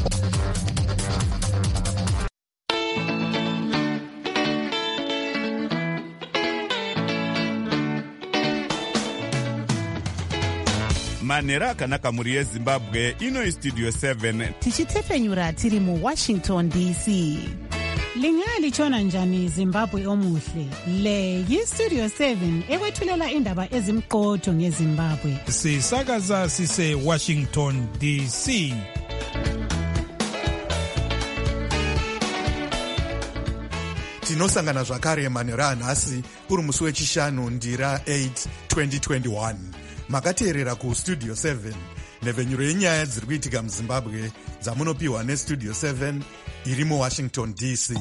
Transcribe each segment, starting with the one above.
manhero akanaka mhuri yezimbabwe. Ino istudio 7 tichitefenyura tiri muwashington dc. Lingalitshona njani Zimbabwe omuhle? Le yistudio 7 ekwethulela indaba ezimqotho ngeZimbabwe. Sisakaza sise Washington DC. Tinosangana zvakare manhero anhasi uri musi wechishanu ndira 8 2021. Makateerera kustudio 7 nhevhenyuro yenyaya dziri kuitika muzimbabwe dzamunopiwa nestudio 7 iri muwashington dc.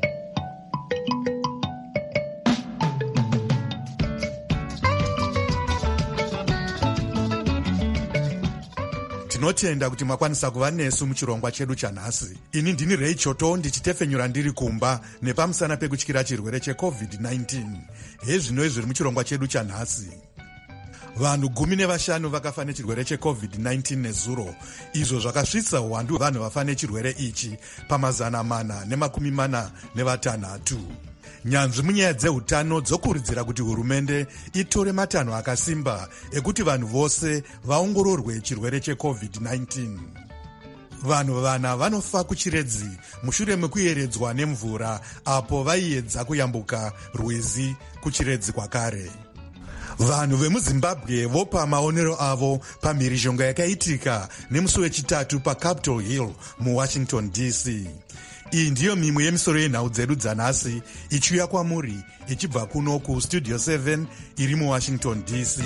Tinotenda kuti makwanisa kuva nesu muchirongwa chedu chanhasi. Ini ndini Ray Choto ndichitefenyura ndiri kumba nepamusana pekutyira chirwere cheCovid-19. Hezvino zviri muchirongwa chedu chanhasi. Vanhu 15 vakafa nechirwere cheCovid-19 nezuro, izvo zvakasvitsa uwandu hwevanhu vafa nechirwere ichi pa446. Nyanzvi munyaya dzeutano dzokurudzira kuti hurumende itore matanho akasimba ekuti vanhu vose vaongororwe chirwere cheCovid-19. Vanhu 4 vanofa kuchiredzi mushure mekuyeredzwa nemvura apo vaiedza kuyambuka rwizi kuchiredzi kwakare. Vanhu vemuzimbabwe vopa maonero avo pamhirizhonga yakaitika nemusi wechitatu paCapitol Hill muwashington dc. Iyi ndiyo mimwe yemisoro yenhau dzedu dzanhasi ichiuya kwamuri ichibva kuno kustudio 7 iri muwashington dc.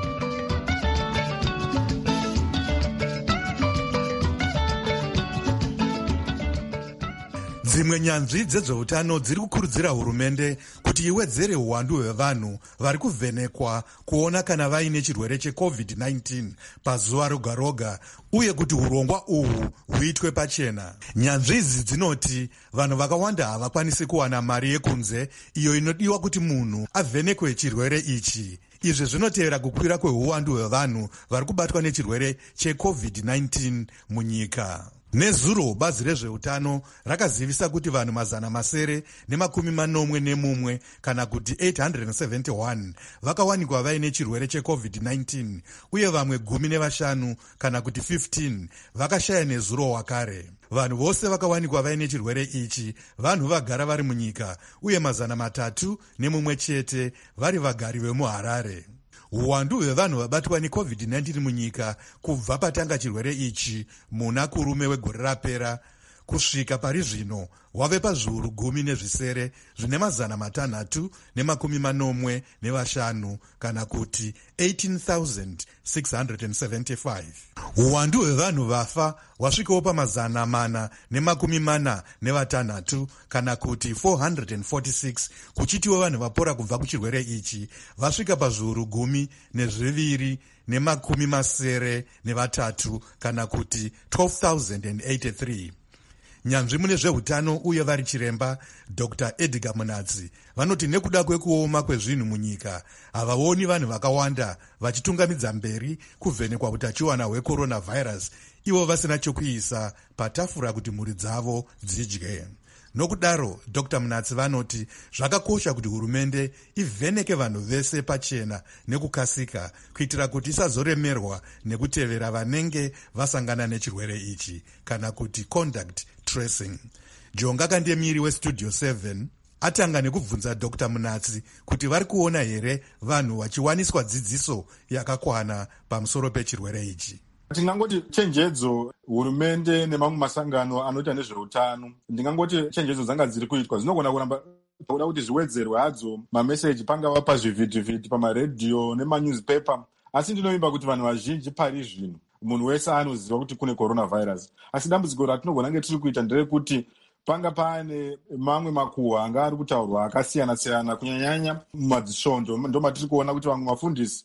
Dzimwe nyanzvi dzezveutano dziri kukurudzira hurumende kuti iwedzere uwandu hwevanhu vari kuvhenekwa kuona kana vaine chirwere cheCovid-19 pazuva roga roga, uye kuti urongwa uhwu huitwe pachena. Nyanzvi idzi dzinoti vanhu vakawanda havakwanisi kuwana mari yekunze iyo inodiwa kuti munhu avhenekwe chirwere ichi. Izvi zvinotevera kukwira kweuwandu hwevanhu vari kubatwa nechirwere cheCovid-19 munyika. Nezuro bazi rezveutano rakazivisa kuti vanhu 941 kana kuti 871 vakawanikwa vaine chirwere cheCovid-19, uye vamwe 15 kana kuti 15 vakashaya nezuro wakare. Vanhu vose vakawanikwa vaine chirwere ichi vanhu vagara vari munyika, uye 301 chete vari vagari vemuHarare. Uwandu hwevanhu vabatwa neCovid-19 munyika kubva patanga chirwere ichi muna kurume wegore rapera kusvika pari zvino wave pazviuru 10 zvine 645 kana kuti 18,675. Uwandu hwevanhu vafa wasvikawo pa446 kana kuti 446, kuchitiwo vanhu vapora kubva kuchirwere ichi vasvika pazviuru 10,273 kana kuti 12,083. Nyanzvi mune zveutano uye vari chiremba Dr. Edgar Munatsi vanoti nekuda kwekuoma kwezvinhu munyika havaoni vanhu vakawanda vachitungamidza mberi kuvhenekwa utachiwana hwecoronavirus, ivo vasina chokuisa patafura kuti mhuri dzavo dzidye. Nokudaro Dr. Munatsi vanoti zvakakosha kuti hurumende ivheneke vanhu vese pachena nekukasika kuitira kuti isazoremerwa nekutevera vanenge vasangana nechirwere ichi kana kuti contact tracing. Jonga Kandemiri westudio 7 atanga nekubvunza Dr. Munatsi kuti vari kuona here vanhu vachiwaniswa dzidziso yakakwana pamusoro pechirwere ichi. Ndingangoti chenjedzo hurumende nemamwe masangano anoita nezveutano, ndingangoti chenjedzo dzanga dziri kuitwa dzinogona kuramba kuda kuti zviwedzerwe hadzo mameseji pangava pazvivhidhivhidhi pamaredhiyo nemanewspaper, asi ndinoimba kuti vanhu vazhinji pari zvino munhu wese anoziva kuti kune coronavirus. Asi dambudziko ratinogona nge tiri kuita nderekuti panga pane mamwe makuhwa anga ari kutaurwa akasiyana-siyana, kunyanyanya mumadzisvondo ndo matiri kuona kuti vamwe vafundisi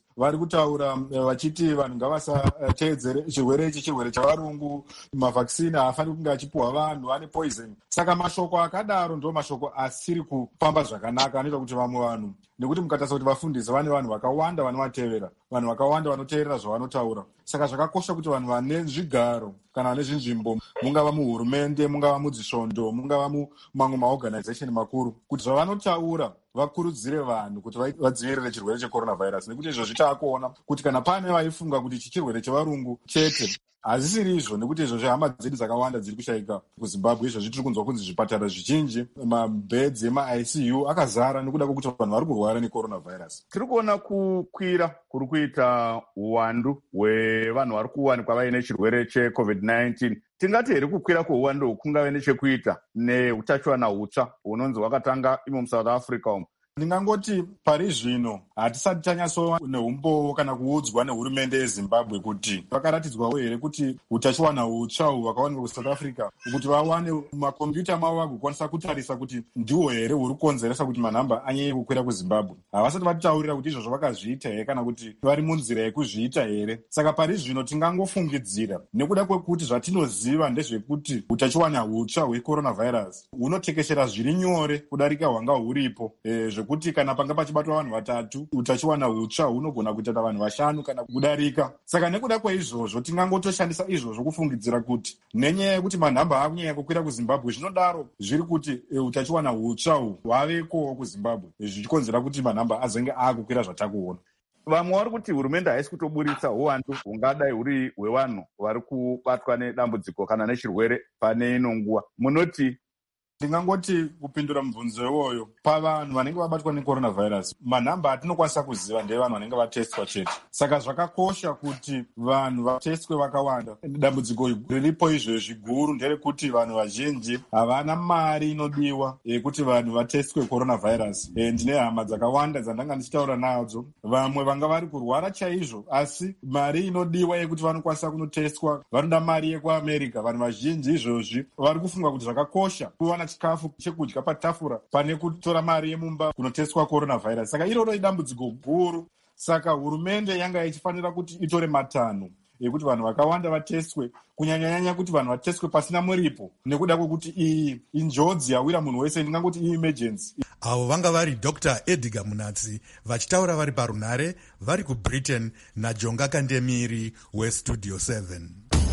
vari kutaura vachiti vanhu ngavasateedzere chirwere ichi chirwere chavarungu, mavhakisini haafaniri kunge achipuhwa vanhu, ane poison. Saka mashoko akadaro ndo mashoko asiri kufamba zvakanaka, anoita kuti vamwe vanhu, nekuti mukatarisa kuti vafundisi vane vanhu vakawanda vanovatevera, vanhu vakawanda vanoteerera zvavanotaura. Saka zvakakosha kuti vanhu vane zvigaro kana vane zvinzvimbo, mungava muhurumende, mungava mudzisvondo, mungava mumamwe maorganization makuru, kuti zvavanotaura vakurudzire vanhu kuti vadzivirire chirwere checoronavirus. Nekuti izvo zvitaakuona kuti kana pane vaifunga kuti ichi chirwere chevarungu chete, hazvisiri izvo, nekuti izvo zvehama dzedu dzakawanda dziri kushayika kuzimbabwe. Izvo zvitiri kunzwa kunzi zvipatara zvizhinji, mabhedzi emaICU akazara nekuda kwekuti vanhu vari kurwara necoronavirus. Tiri kuona kukwira kuri kuita uwandu hwevanhu vari kuwanikwa vaine chirwere cheCovid-19. Tingati here kukwira kweuwandu kungave nechekuita neutachiwana hutsva hunonzi hwakatanga imo muSouth Africa umo? Ndingangoti pari zvino hatisati tanyatsova neumbowo kana kuudzwa nehurumende yeZimbabwe kuti vakaratidzwawo here kuti utachiwana hutsva hwakawanikwa kuSouth Africa, kuti vawane makombiyuta mavo vagokwanisa kutarisa kuti ndiwo here huri kukonzeresa kuti manhamba anyanye kukwira kuZimbabwe. Havasati vatitaurira kuti izvozvo vakazviita here kana kuti vari munzira yekuzviita here. Saka pari zvino tingangofungidzira, nekuda kwekuti zvatinoziva ndezvekuti utachiwana hutsva hwecoronavirus hunotekeshera zviri nyore kudarika hwanga huripo, zvekuti kana panga pachibatwa vanhu vatatu, utachiwana hutsva hunogona kuita vanhu 5 kana kudarika. Saka nekuda kweizvozvo tingangotoshandisa izvozvo kufungidzira kuti nenyaya yekuti manhamba akunyanya kukwira kuZimbabwe, zvinodaro zviri kuti utachiwana hutsva hwavekowo kuZimbabwe, zvichikonzera kuti manhamba azenge akukwira zvatakuona. Vamwe vari kuti hurumende haisi kutoburitsa uwandu hungadai huri hwevanhu vari kubatwa nedambudziko kana nechirwere pane ino nguva. Munoti? Ndingangoti kupindura mubvunzo iwoyo, pavanhu vanenge vabatwa necoronavirus, manhamba atinokwanisa kuziva ndevanhu vanenge vatestwa chete. Saka zvakakosha kuti vanhu vatestwe vakawanda. Dambudziko riripo izvezvi guru nderekuti vanhu vazhinji havana mari inodiwa yekuti vanhu vatestwe coronavirus. Ndine hama dzakawanda dzandanga ndichitaura nadzo, vamwe vanga vari kurwara chaizvo, asi mari inodiwa yekuti vanokwanisa kunotestwa vanoda mari yekuAmerica. Vanhu vazhinji izvozvi vari kufunga kuti zvakakosha kuwana chikafu chekudya patafura pane kutora mari yemumba kunotestwa coronavirus. Saka iroro idambudziko guru. Saka hurumende yanga ichifanira kuti itore matanho ekuti vanhu vakawanda vatestwe, kunyanyanyanya kuti vanhu vatestwe pasina muripo, nekuda kwekuti iyi injodzi yawira munhu wese, ndingangoti emergency. Avo vanga vari Dr. Edgar Munatsi vachitaura vari parunhare vari kuBritain naJonga Kandemiri weStudio 7.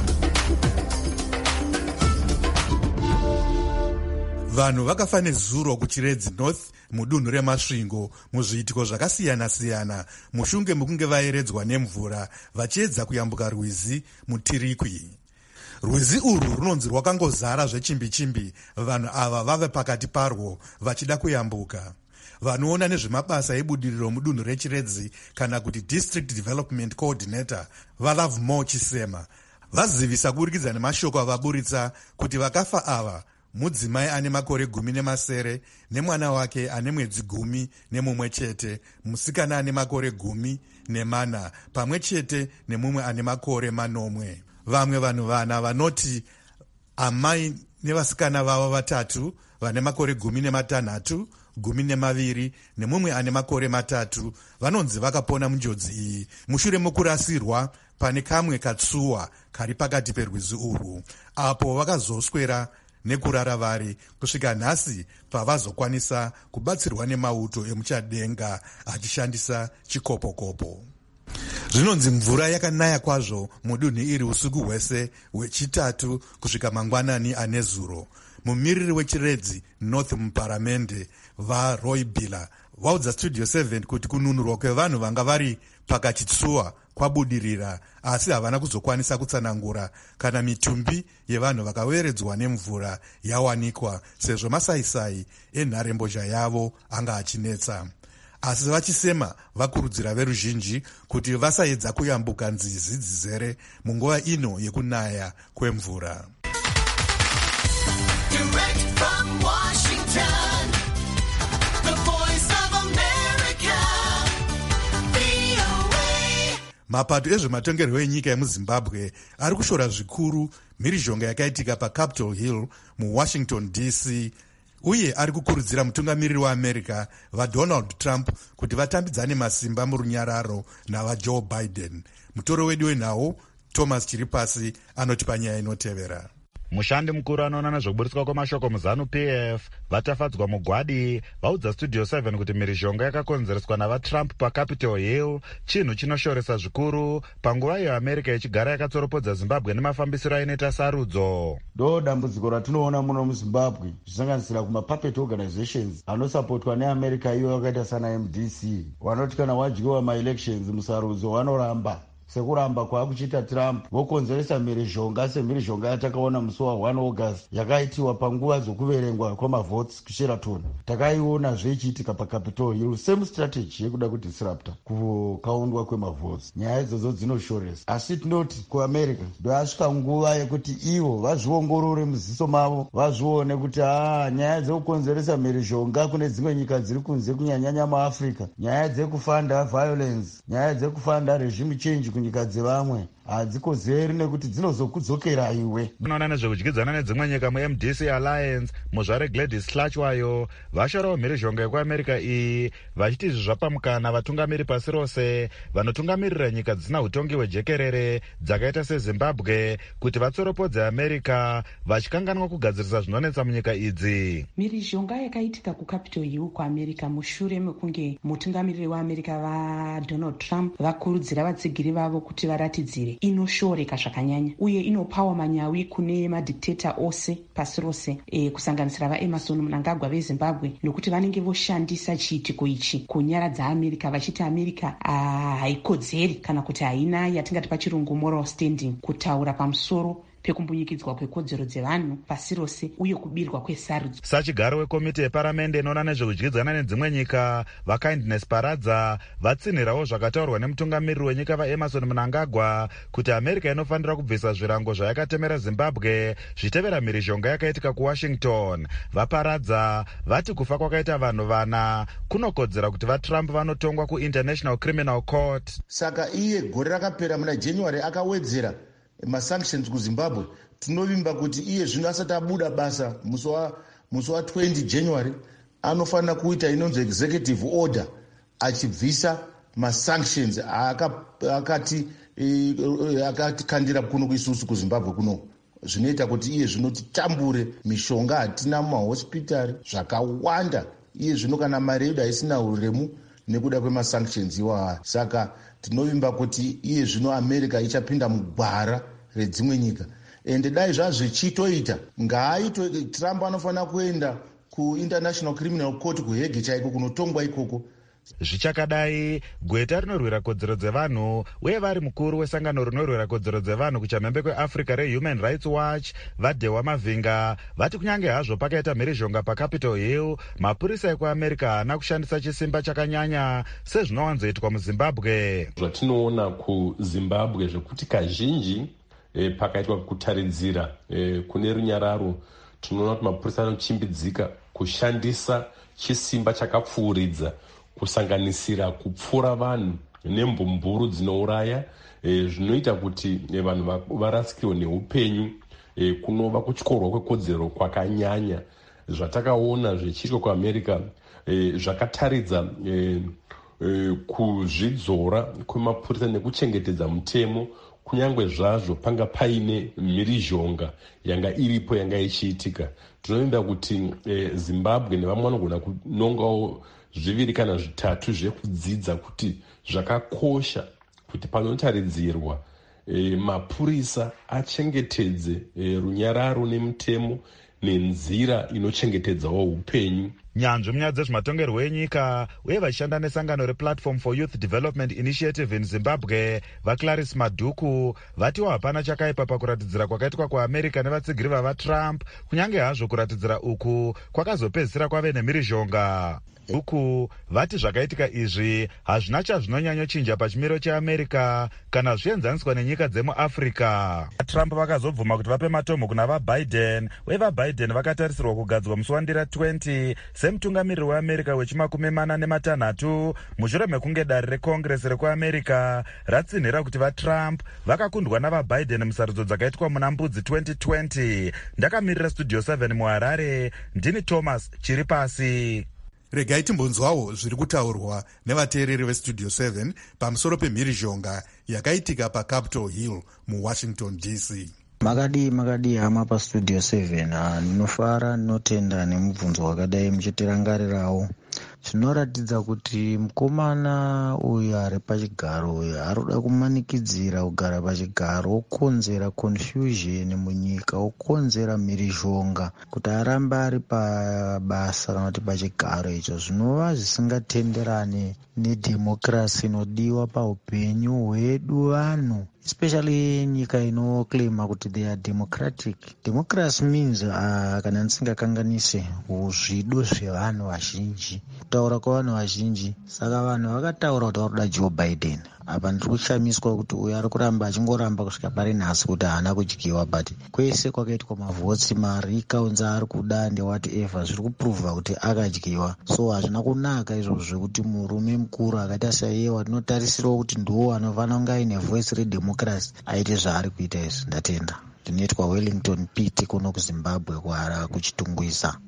Vanhu vakafa nezuro kuChiredzi North mudunhu reMasvingo muzviitiko zvakasiyana-siyana mushunge mukunge vaeredzwa nemvura vachiedza kuyambuka rwizi muTirikwi. Rwizi urwu runonzi rwakangozara zvechimbi-chimbi, vanhu ava vave pakati parwo vachida kuyambuka. Vanoona nezvemabasa ebudiriro mudunhu reChiredzi kana kuti District Development Coordinator vaLovemore Chisema vazivisa kuburikidza nemashoko avaburitsa kuti vakafa ava mudzimai ane makore 17 nemwana wake ane mwedzi 11 chete, musikana ane makore 14 pamwe chete nemumwe ane makore 9. Vamwe vanhu vana vanoti amai nevasikana vavo vatatu vane makore 16, 12 nemumwe ane makore 3 vanonzi vakapona munjodzi iyi mushure mokurasirwa pane kamwe katsuwa kari pakati perwizi urwu, apo vakazoswera nekurara vari kusvika nhasi pavazokwanisa kubatsirwa nemauto emuchadenga achishandisa chikopokopo. Zvinonzi mvura yakanaya kwazvo mudunhu iri usiku hwese hweChitatu kusvika mangwanani anezuro. Mumiriri weChiredzi North muparamende vaRoy Billa vaudza Studio 7 kuti kununurwa kwevanhu vanga vari pakachitsuwa kwabudirira, asi havana kuzokwanisa kutsanangura kana mitumbi yevanhu vakaweredzwa nemvura yawanikwa sezvo masaisai enharembozha yavo anga achinetsa. Asi vachisema vakurudzira veruzhinji kuti vasaedza kuyambuka nzizi dzizere munguva ino yekunaya kwemvura. Mapato ezvematongerwo enyika yemuZimbabwe ari kushora zvikuru mhirizhonga yakaitika paCapitol Hill muWashington DC uye ari kukurudzira mutungamiriri weamerica vaDonald Trump kuti vatambidzane masimba murunyararo navaJoe Biden. Mutoro wedu wenhau Thomas Chiripasi anoti panyaya inotevera. Mushandi mukuru anoona nezvekuburitswa kwamashoko muzanu PF vatafadzwa mugwadi vaudza Studio 7 kuti mhirizhonga yakakonzereswa navaTrump paCapitol Hill chinhu chinoshoresa zvikuru panguva iyo America ichigara yakatsoropodza Zimbabwe nemafambisiro ainoita sarudzo. Ndo dambudziko ratinoona muno muZimbabwe zvisanganisira kumapuppet organizations anosapotwa neAmerica iyo yakaita sana MDC vanoti kana wadyiwa maelections musarudzo vanoramba. Sekuramba kwaakuchita Trump vokonzeresa mhirizhonga semhirizhonga yatakaona musi wa1 August yakaitiwa panguva dzokuverengwa kwamavotes kuSheraton. Takaiona zvichiitika paCapitol Hill, same strategy yekuda kudisrupta kukaundwa kwemavotes. Nyaya idzodzo dzinoshoresa, asi tinoti kuAmerica ndo yasvika nguva yekuti ivo vazviongorore muziso mavo, vazvione kuti nyaya dzekukonzeresa mhirizhonga kune dzimwe nyika dziri kunze kunyanyanya muAfrica, nyaya dzekufanda violence, nyaya dzekufanda regime change kunyika dzevamwe hadzikozeri nekuti dzinozokudzokera iwe. Unoona nezvekudyidzana nedzimwe nyika muMDC Alliance muzvare Gladys Slachwayo vashorawo mhirizhonga yekuAmerica iyi vachiti izvi zvapamukana vatungamiri pasi rose vanotungamirira nyika dzisina utongi hwejekerere dzakaita seZimbabwe kuti vatsoropodze America vachikanganwa kugadzirisa zvinonetsa munyika idzi. Mhirizhonga yakaitika kuCapitol Hill kuAmerica mushure mekunge mutungamiriri weAmerica vaDonald Trump vakurudzira vatsigiri vavo kuti varatidzire inoshoreka zvakanyanya uye inopawa manyawi kune madictator ose pasi rose kusanganisira vaEmerson Mnangagwa veZimbabwe nokuti vanenge voshandisa chiitiko ichi kunyaradza America vachiti America haikodzeri kana kuti haina yatingati pachirungu moral standing kutaura pamusoro pekumbunyikidzwa kwekodzero dzevanhu pasi rose uye kubirwa kwesarudzo. Sachigaro wekomiti yeparamende inoona nezvekudyidzana nedzimwe nyika vaKindness Paradza vatsinhirawo zvakataurwa nemutungamiriri wenyika vaEmerson Mnangagwa kuti America inofanira kubvisa zvirango zvayakatemera Zimbabwe zvitevera mhirizhonga yakaitika kuWashington. VaParadza vati kufa kwakaita vanhu vana kunokodzera kuti vaTrump vanotongwa kuInternational Criminal Court. Saka iye gore rakapera muna January akawedzera masanctions kuZimbabwe. Tinovimba kuti iye zvino asati abuda basa musi wa 20 January anofanira kuita inonzi executive order achibvisa masanctions akatikandira kuno kuisusu kuZimbabwe kuno. Zvinoita kuti iye zvino titambure mishonga hatina mumahospitari zvakawanda. Iye zvino kana mari yedu haisina uremu nekuda kwemasanctions iwawa. Saka tinovimba kuti iye zvino America ichapinda mugwara redzimwe nyika. Ende dai zvazvichitoita ngaaito Trump anofanira kuenda kuInternational Criminal Court kuHague chaiko kunotongwa ikoko. Zvichakadai gweta rinorwira kodzero dzevanhu uye vari mukuru wesangano rinorwira kodzero dzevanhu kuchamhembe kweAfrica reHuman Rights Watch vaDhewa Mavhinga vati kunyange hazvo pakaita mhirizhonga paCapitol Hill mapurisa ekuAmerica haana kushandisa chisimba chakanyanya sezvinowanzoitwa muZimbabwe. Zvatinoona kuZimbabwe zvekuti kazhinji pakaitwa kutaridzira kune runyararo tinoona kuti mapurisa anochimbidzika kushandisa chisimba chakapfuuridza kusanganisira kupfura vanhu nembumburu dzinouraya zvinoita kuti vanhu varasikirwe neupenyu kunova kutyorwa kwekodzero kwakanyanya. Zvatakaona zvichiitwa kuAmerica zvakataridza kuzvidzora kwemapurisa nekuchengetedza mutemo kunyange zvazvo panga paine mhirizhonga yanga iripo yanga ichiitika. Tinovimba kuti Zimbabwe nevamwe vanogona kunongawo zviviri kana zvitatu zvekudzidza kuti zvakakosha kuti panotaridzirwa mapurisa achengetedze runyararo nemutemo nenzira inochengetedzawo upenyu. Nyanzvi munyaya dzezvematongerwo enyika uye vachishanda nesangano rePlatform for Youth Development Initiative in Zimbabwe vaClarice Maduku vatiwo hapana chakaipa pakuratidzira kwakaitwa kuAmerica nevatsigiri vavaTrump kunyange hazvo kuratidzira uku kwakazopedzisira kwave nemhirizhonga. Uku vati zvakaitika izvi hazvina chazvinonyanyochinja pachimiro cheAmerica kana zvienzaniswa nenyika dzemuAfrica. Trump vakazobvuma kuti vape matombo kuna vaBiden uye vaBiden vakatarisirwa kugadzwa musi waNdira 20 semutungamiriri weamerica wechi46 mushure mekunge dare rekongresi rekuamerica ratsinhira kuti vatrump vakakundwa navabiden musarudzo dzakaitwa muna mbudzi 2020. ndakamirira studio 7 muharare, ndini Thomas chiri pasi. Regai timbonzwawo zviri kutaurwa nevateereri vestudio 7 pamusoro pemhirizhonga yakaitika paCapitol Hill muWashington DC. makadi hama pastudio 7. Ndinofara ndinotenda nemubvunzo wakadai muchitirangarirawo. Zvinoratidza kuti mukomana uyu ari pachigaro uyu arikuda kumanikidzira kugara pachigaro, okonzera confusion munyika, okonzera mhirizhonga kuti arambe ari pabasa kana kuti pachigaro icho, zvinova zvisingatenderane nedhemokirasi inodiwa paupenyu hwedu vanhu, especially nyika inoclaima kuti they are democratic. Democracy means kana ndisingakanganise zvido zvevanhu vazhinji, kutaura kwavanhu vazhinji. Saka vanhu vakataura kuti varikuda Joe Biden. Apa ndiri kushamiswa kuti uyu ari kuramba achingoramba kusvika pari nhasi kuti haana kudyiwa, but kwese kwakaitwa mavhotsi, mari ikaunza ari kuda ndewhatever, zviri kuprovha kuti akadyiwa. So hazvina kunaka izvozvo zvekuti murume mukuru akaita saiyewa tinotarisirawo kuti ndiwo anofanira kunge aine voice redemocracy aite zvaari kuita izvi. Ndatenda. Ndinoitwa Wellington Pete kuno kuZimbabwe kuchitungwisa.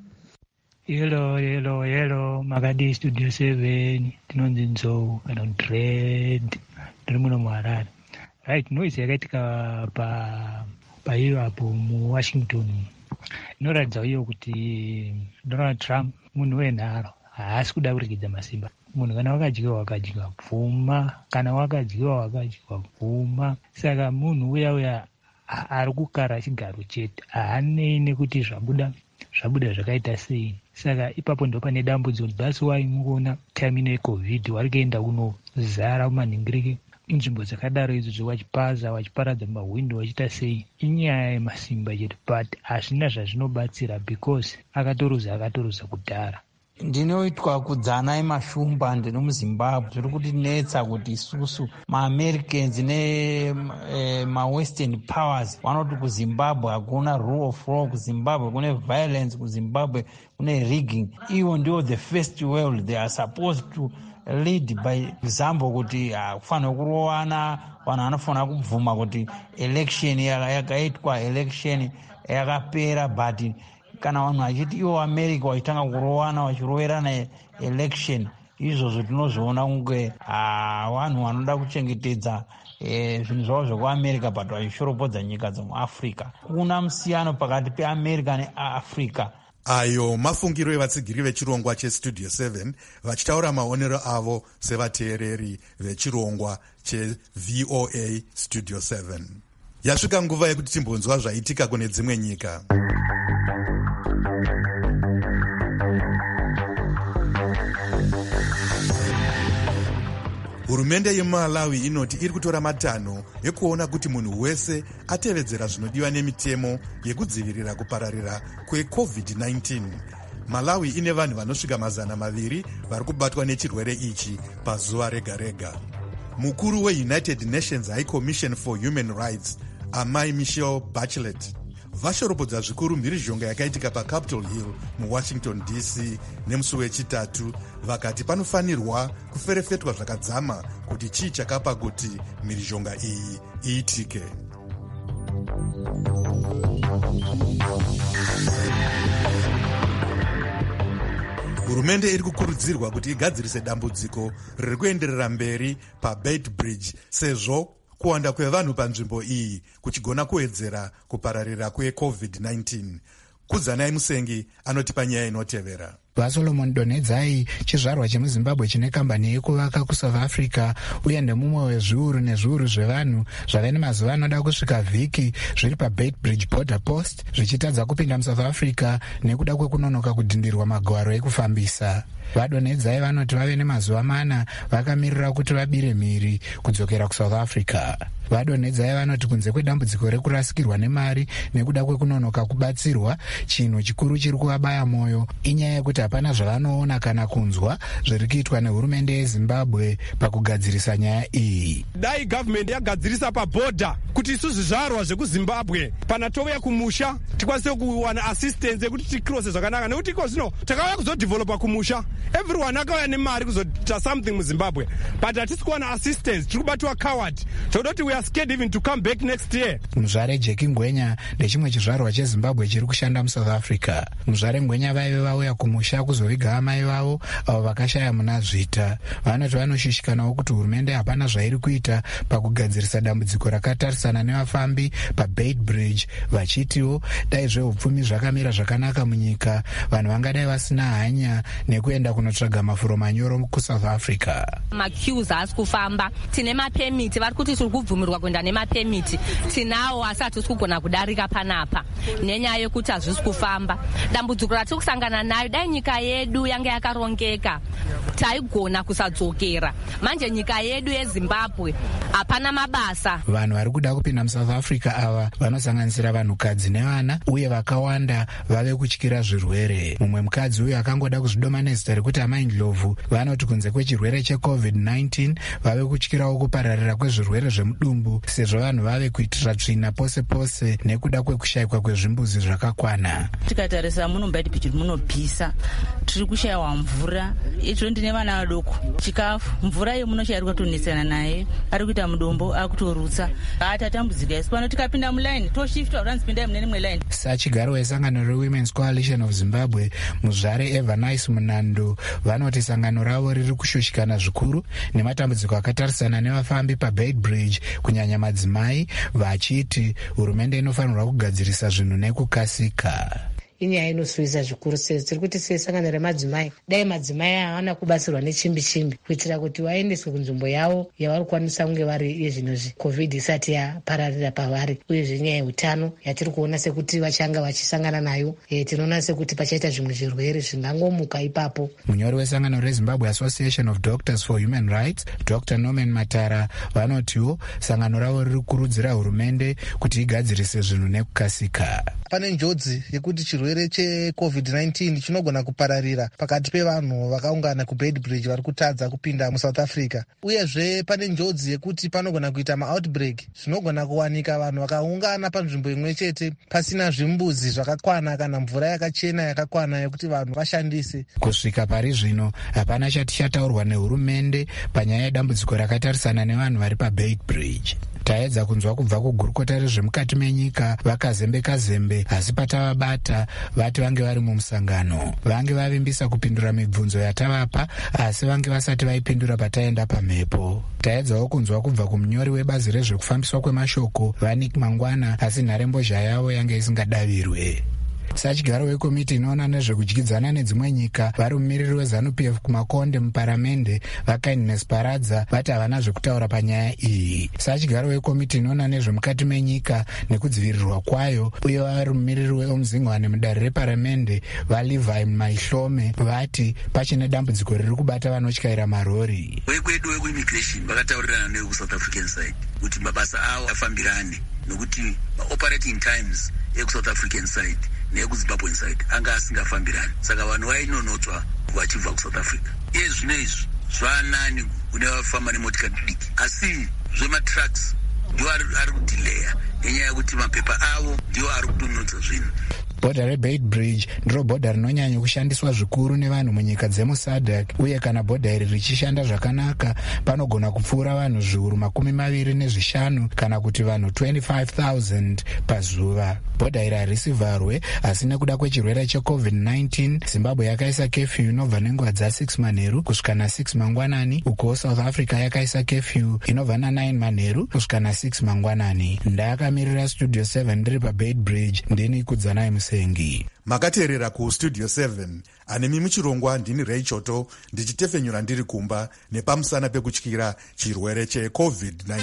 Hello, makadi studio 7, tinonzi Nzou kana Dread, ndiri muno muHarare. Right, noise yakaitika paiyo apo muWashington inoratidza iyo kuti Donald Trump munhu wenharo haasi kuda kurikidza masimba. Munhu kana wakadyiwa pfuma, kana wakadyiwa pfuma. Saka munhu uya ari kukara chigaro chete, haanei nekuti zvabuda zvakaita sei. Saka ipapo ndo pane dambudziko. That's why mukuona time ino yeCovid wari kuenda kunozara kumanhingiriki inzvimbo dzakadaro idzo, wachiparadza mahwindo wachiita sei. Inyaya yemasimba chete, but hazvina zvazvinobatsira because akatoruza kudhara. Ndinoitwa kudzana emashumba, ndiri muZimbabwe. Zviri kutinetsa kuti isusu maAmericans mawestern powers vanoti kuZimbabwe hakuna rule of law, kuZimbabwe kune violence, kuZimbabwe kune rigging. Ivo ndio the first world, they are supposed to lead by example, kuti kufanira kurowana, vanhu vanofanira kubvuma kuti election yakaitwa, election yakapera. But kana vanhu vachiti ivo America vachitanga kurowana vachiroverana election, izvozvo tinozviona kunge vanhu vanoda kuchengetedza zvinhu zvavo zvekuAmerica but vachishoropodza nyika dzemuAfrica. Kuna musiyano pakati peAmerica neAfrica. Ayo mafungiro evatsigiri vechirongwa chestudio 7 vachitaura maonero avo sevateereri vechirongwa cheVOA studio 7. Yasvika nguva yekuti timbonzwa zvaitika kune dzimwe nyika. Hurumende yeMalawi inoti iri kutora matanho ekuona kuti munhu wese atevedzera zvinodiwa nemitemo yekudzivirira kupararira kweCovid-19. Malawi ine vanhu vanosvika 200 vari kubatwa nechirwere ichi pazuva rega rega. Mukuru weUnited Nations High Commission for Human Rights, Amai Michelle Bachelet, vashoropodza zvikuru mhirizhonga yakaitika paCapitol Hill muWashington DC nemusi wechitatu, vakati panofanirwa kuferefetwa zvakadzama kuti chii chakapa kuti mhirizhonga iyi iitike. Hurumende iri kukurudzirwa kuti igadzirise dambudziko riri kuenderera mberi paBeitbridge sezvo kuwanda kwevanhu panzvimbo iyi kuchigona kuwedzera kupararira kweCovid-19. Kudzanai Musengi anotipa nyaya inotevera. vaSolomon Donedzai, chizvarwa chemuZimbabwe chine kambani yekuvaka kuSouth Africa, uye ndemumwe wezviuru nezviuru zvevanhu zvave nemazuva anoda kusvika vhiki zviri paBeitbridge border post zvichitadza kupinda muSouth Africa nekuda kwekunonoka kudhindirwa magwaro ekufambisa. VaDonedzai vanoti vave nemazuva 4 vakamirira kuti vabire mhiri kudzokera kuSouth Africa. VaDonedzai vanoti kunze kwedambudziko rekurasikirwa nemari nekuda kwekunonoka kubatsirwa, chinhu chikuru chiri kuvabaya mwoyo inyaya yekuti kuti hapana zvavanoona kana kunzwa zviri kuitwa nehurumende yezimbabwe pakugadzirisa nyaya iyi. Dai gavhmendi yagadzirisa pabhodha kuti isusu zvizvarwa zvekuzimbabwe pana touya kumusha tikwanise kuwana assistance yekuti tikrose zvakanaka, nekuti iko zvino takauya kuzodhivhelopa kumusha, everyone akauya nemari kuzoita something muzimbabwe, but hatisi kuwana assistance, tiri kubatiwa coward, toda kuti we are scared even to come back next year. Muzvare Jeki Ngwenya ndechimwe chizvarwa chezimbabwe chiri kushanda muSouth Africa. Muzvare Ngwenya vaive vauya kumusha kuzoviga amai vavo avo vakashaya muna Zvita. Vanoti vanoshushikanawo kuti hurumende hapana zvairi kuita pakugadzirisa dambudziko rakatarisana nevafambi paBeit Bridge, vachitiwo dai zvehupfumi zvakamira zvakanaka munyika vanhu vangadai vasina hanya nekuenda kunotsvaga mafuro manyoro kuSouth Africa. Maqueues haasi kufamba, tine mapemiti, vari kuti tiri kubvumirwa kuenda nemapemiti, tinawo asi hatisi kugona kudarika panapa nenyaya yekuti hazvisi kufamba. Dambudziko ratiri kusangana nayo, dai nyika yedu yange yakarongeka taigona kusadzokera. Manje nyika yedu yeZimbabwe hapana mabasa. Vanhu vari kuda kupinda muSouth Africa ava vanosanganisira vanhukadzi nevana, uye vakawanda vave kutyira zvirwere. Mumwe mukadzi uyu akangoda kuzvidoma nezita rekuti Amai Ndlovu vanoti kunze kwechirwere cheCovid-19 vave kutyirawo kupararira kwezvirwere zvemudumbu, sezvo vanhu vave kuitira tsvina pose pose nekuda kwekushayikwa kwezvimbuzi zvakakwana. Tikatarisa muno Beit Bridge munopisa, tiri kushayiwa mvura, izvo ndine vana vadoko, chikafu, mvura yemuno chairi kutonesana naye, ari kuita mudombo akutorutsa, tatambudzika isi pano tikapinda mulaini toshiftwa kuti pindai mune imwe line. Sachigaro wesangano reWomen's Coalition of Zimbabwe Muzvare Evanice Munando vanoti sangano ravo riri kushushikana zvikuru nematambudziko akatarisana nevafambi paBeit Bridge, kunyanya madzimai, vachiti hurumende inofanirwa kugadzirisa zvinhu nekukasika. Inyaya inosuvisa zvikuru sezvo tiri kuti sesangano remadzimai, dai madzimai haana kubatsirwa nechimbi-chimbi kuitira kuti vaendeswe kunzvimbo yavo yavari kukwanisa kunge vari yezvinozvi COVID isati yapararira pavari, uyezve nyaya yeutano yatiri kuona sekuti vachanga vachisangana nayo, tinoona sekuti pachaita zvimwe zvirwere zvingangomuka ipapo. Munyori wesangano reZimbabwe Association of Doctors for Human Rights, Dr. Norman Matara, vanotiwo sangano ravo riri kukurudzira hurumende kuti igadzirise zvinhu nekukasika. Pane njodzi yekuti chirwere cheCovid-19 chinogona kupararira pakati pevanhu vakaungana kuBeit Bridge vari kutadza kupinda muSouth Africa, uyezve pane njodzi yekuti panogona kuita maoutbreak, zvinogona kuwanika vanhu vakaungana panzvimbo imwe chete pasina zvimbuzi zvakakwana kana mvura yakachena yakakwana yekuti vanhu vashandise. Kusvika pari zvino hapana chati chataurwa nehurumende panyaya yedambudziko rakatarisana nevanhu vari paBeit Bridge. Taedza kunzwa kubva kugurukota rezvemukati menyika vakazembe-kazembe, asi patavabata vati vange vari mumusangano. Vange vavimbisa kupindura mibvunzo yatavapa, asi vange vasati vaipindura pataenda pamhepo. Taedzawo kunzwa kubva kumunyori webazi rezvekufambiswa kwemashoko Vanik Mangwana, asi nharembozha yavo yange isingadavirwe. Sachigaro wekomiti inoona nezvekudyidzana nedzimwe nyika vari mumiriri weZANU-PF kumakonde muparamende vaKindness Paradza vati havana zvekutaura panyaya iyi. Sachigaro wekomiti inoona nezvemukati menyika nekudzivirirwa kwayo uye vari mumiriri weOmzingwane mudare reparamende vaLevi Maihlome vati pachine dambudziko riri kubata vanotyaira marori. Wekwedu wekuimmigration vakataurirana nekuSouth African side kuti mabasa avo afambirane, nokuti operating times ekuSouth African side nekuZimbabwean side anga asingafambirani, saka vanhu vainonotswa vachibva kuSouth Africa. Iye zvino izvi zvanani kune vafamba nemotikari diki, asi zvematrucks ndiwo ari kudhileya nenyaya yekuti mapepa avo ndiwo ari kudonodza zvinhu. Bhodha reBeit Bridge ndiro bhodha rinonyanya kushandiswa zvikuru nevanhu munyika dzemuSADC, uye kana bhodha iri richishanda zvakanaka panogona kupfuura vanhu zviuru 25 kana kuti vanhu 25,000 pazuva. Bhodha iri harisi vharwe, asi nekuda kwechirwere cheCovid-19 Zimbabwe yakaisa kefyu inobva nenguva dza6 manheru kusvika na6 mangwanani, uko South Africa yakaisa kefyu inobva na9 manheru kusvika na6 mangwanani. Ndakamirira Studio 7 ndiri paBeit Bridge, ndini Kudzanai Musengi. Makateerera kuStudio 7 anemi muchirongwa ndini Ray Choto ndichitefenyura ndiri kumba nepamusana pekutyira chirwere cheCovid-19.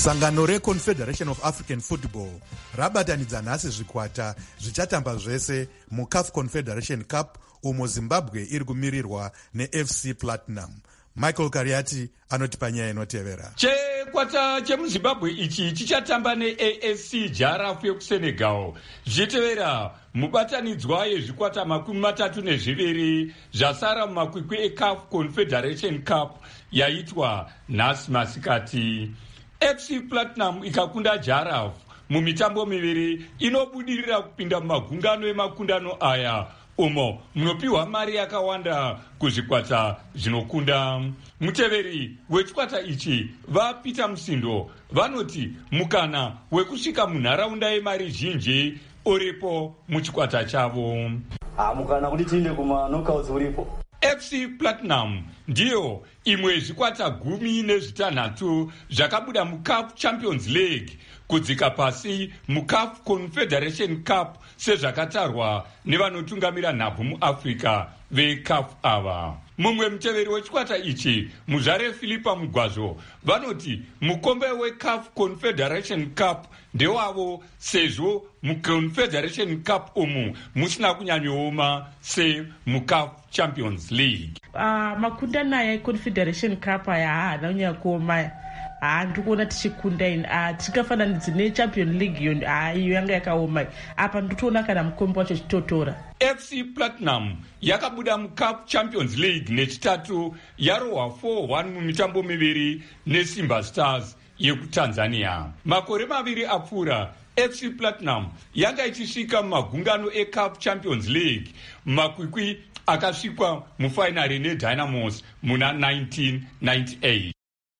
sangano reconfederation of african football rabatanidza nhasi zvikwata zvichatamba zvese mucaf confederation cup umo zimbabwe iri kumirirwa nefc platinum. Michael Kariati anoti panyaya inotevera. Chikwata chemuzimbabwe ichi chichatamba neASC Jaraaf yekusenegal zvichitevera mubatanidzwa yezvikwata 32 zvasara mumakwikwi eCAF Confederation Cup yaitwa nhasi masikati. FC Platinum ikakunda Jaraaf mumitambo miviri inobudirira kupinda mumagungano emakundano aya umo munopiwa mari yakawanda kuzvikwata zvinokunda. Muteveri wechikwata ichi vaPeter Musindo vanoti mukana wekusvika munharaunda yemari zhinji uripo muchikwata chavo. Mukana kuti tiende kuma knockouts uripo. FC Platinum ndiyo imwe zvikwata 16 zvakabuda muCAF Champions League kudzika pasi muCAF Confederation Cup sezvakatarwa nevanotungamira nhabvu muAfrica veCAF ava. Mumwe muteveri wechikwata ichi muzvare Philipa Mugwazvo vanoti mukombe weCAF Confederation Cup ndewavo sezvo muConfederation Cup umu musina kunyanyooma semuCAF Champions League. Makundano aya eConfederation Cup aya haana kunyanya kuoma. Ndikuona tichikunda tikafananidza neChampion League iyo yanga yakaoma. Apa nditoona kana mukombe wacho chitotora. FC Platinum yakabuda muCAF Champions League nechitatu yarohwa 4-1 mumitambo miviri neSimba Stars yekuTanzania. Makore maviri apfuura FC Platinum yanga ichisvika mumagungano eCAF Champions League makwikwi akasvikwa mufainari neDynamos muna 1998.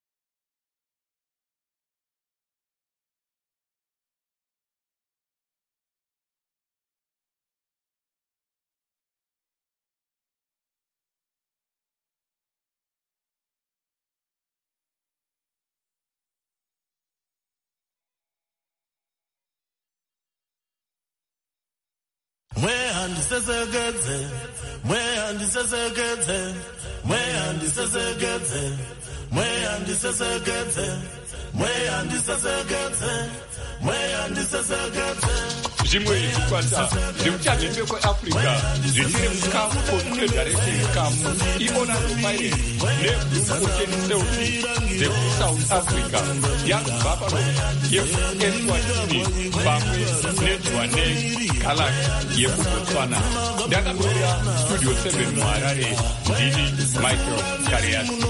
Zvimwe zvikwata zvemuchamhembe kweAfrica zvichiri muCAF Confederation Cup iOrlando Pirates neBlue Ocean Celtics dzekusouth Africa, Young Buffaloes yeEswatini pamwe neJwaneng Galaxy yekuBotswana. Ndakamira Studio 7 muHarare, ndini Michael Kariati.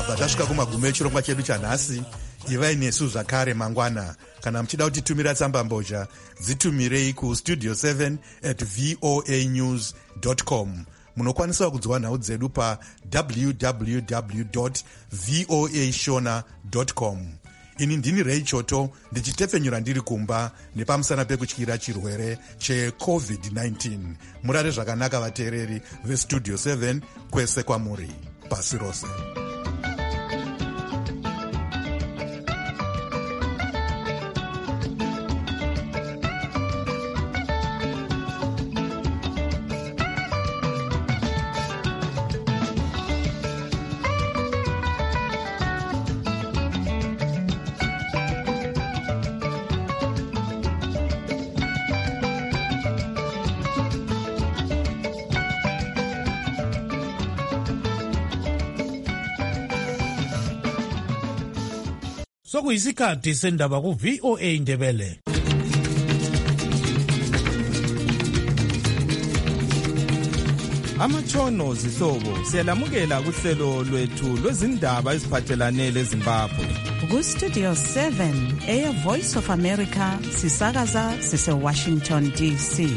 tabva tasvika kumagumo echirongwa chedu chanhasi. Ivai nesu zvakare mangwana. Kana muchida kutitumira tsamba mbozha, dzitumirei kustudio 7@voanews.com. Munokwanisa kudzwa nhau dzedu pa www.voashona.com. Ini ndini Ray Choto ndichitepfenyura ndiri kumba nepamusana pekutyira chirwere cheCovid-19. Murare zvakanaka vateereri vestudio 7 kwese kwamuri pasi rose. Sokuyisikhathi sendaba ku-VOA Ndebele. Amatshono zihlobo siyalamukela kuhlelo lwethu lwezindaba eziphathelane leZimbabwe. Ku-Studio 7 Air Voice of America sisakaza sise-Washington DC.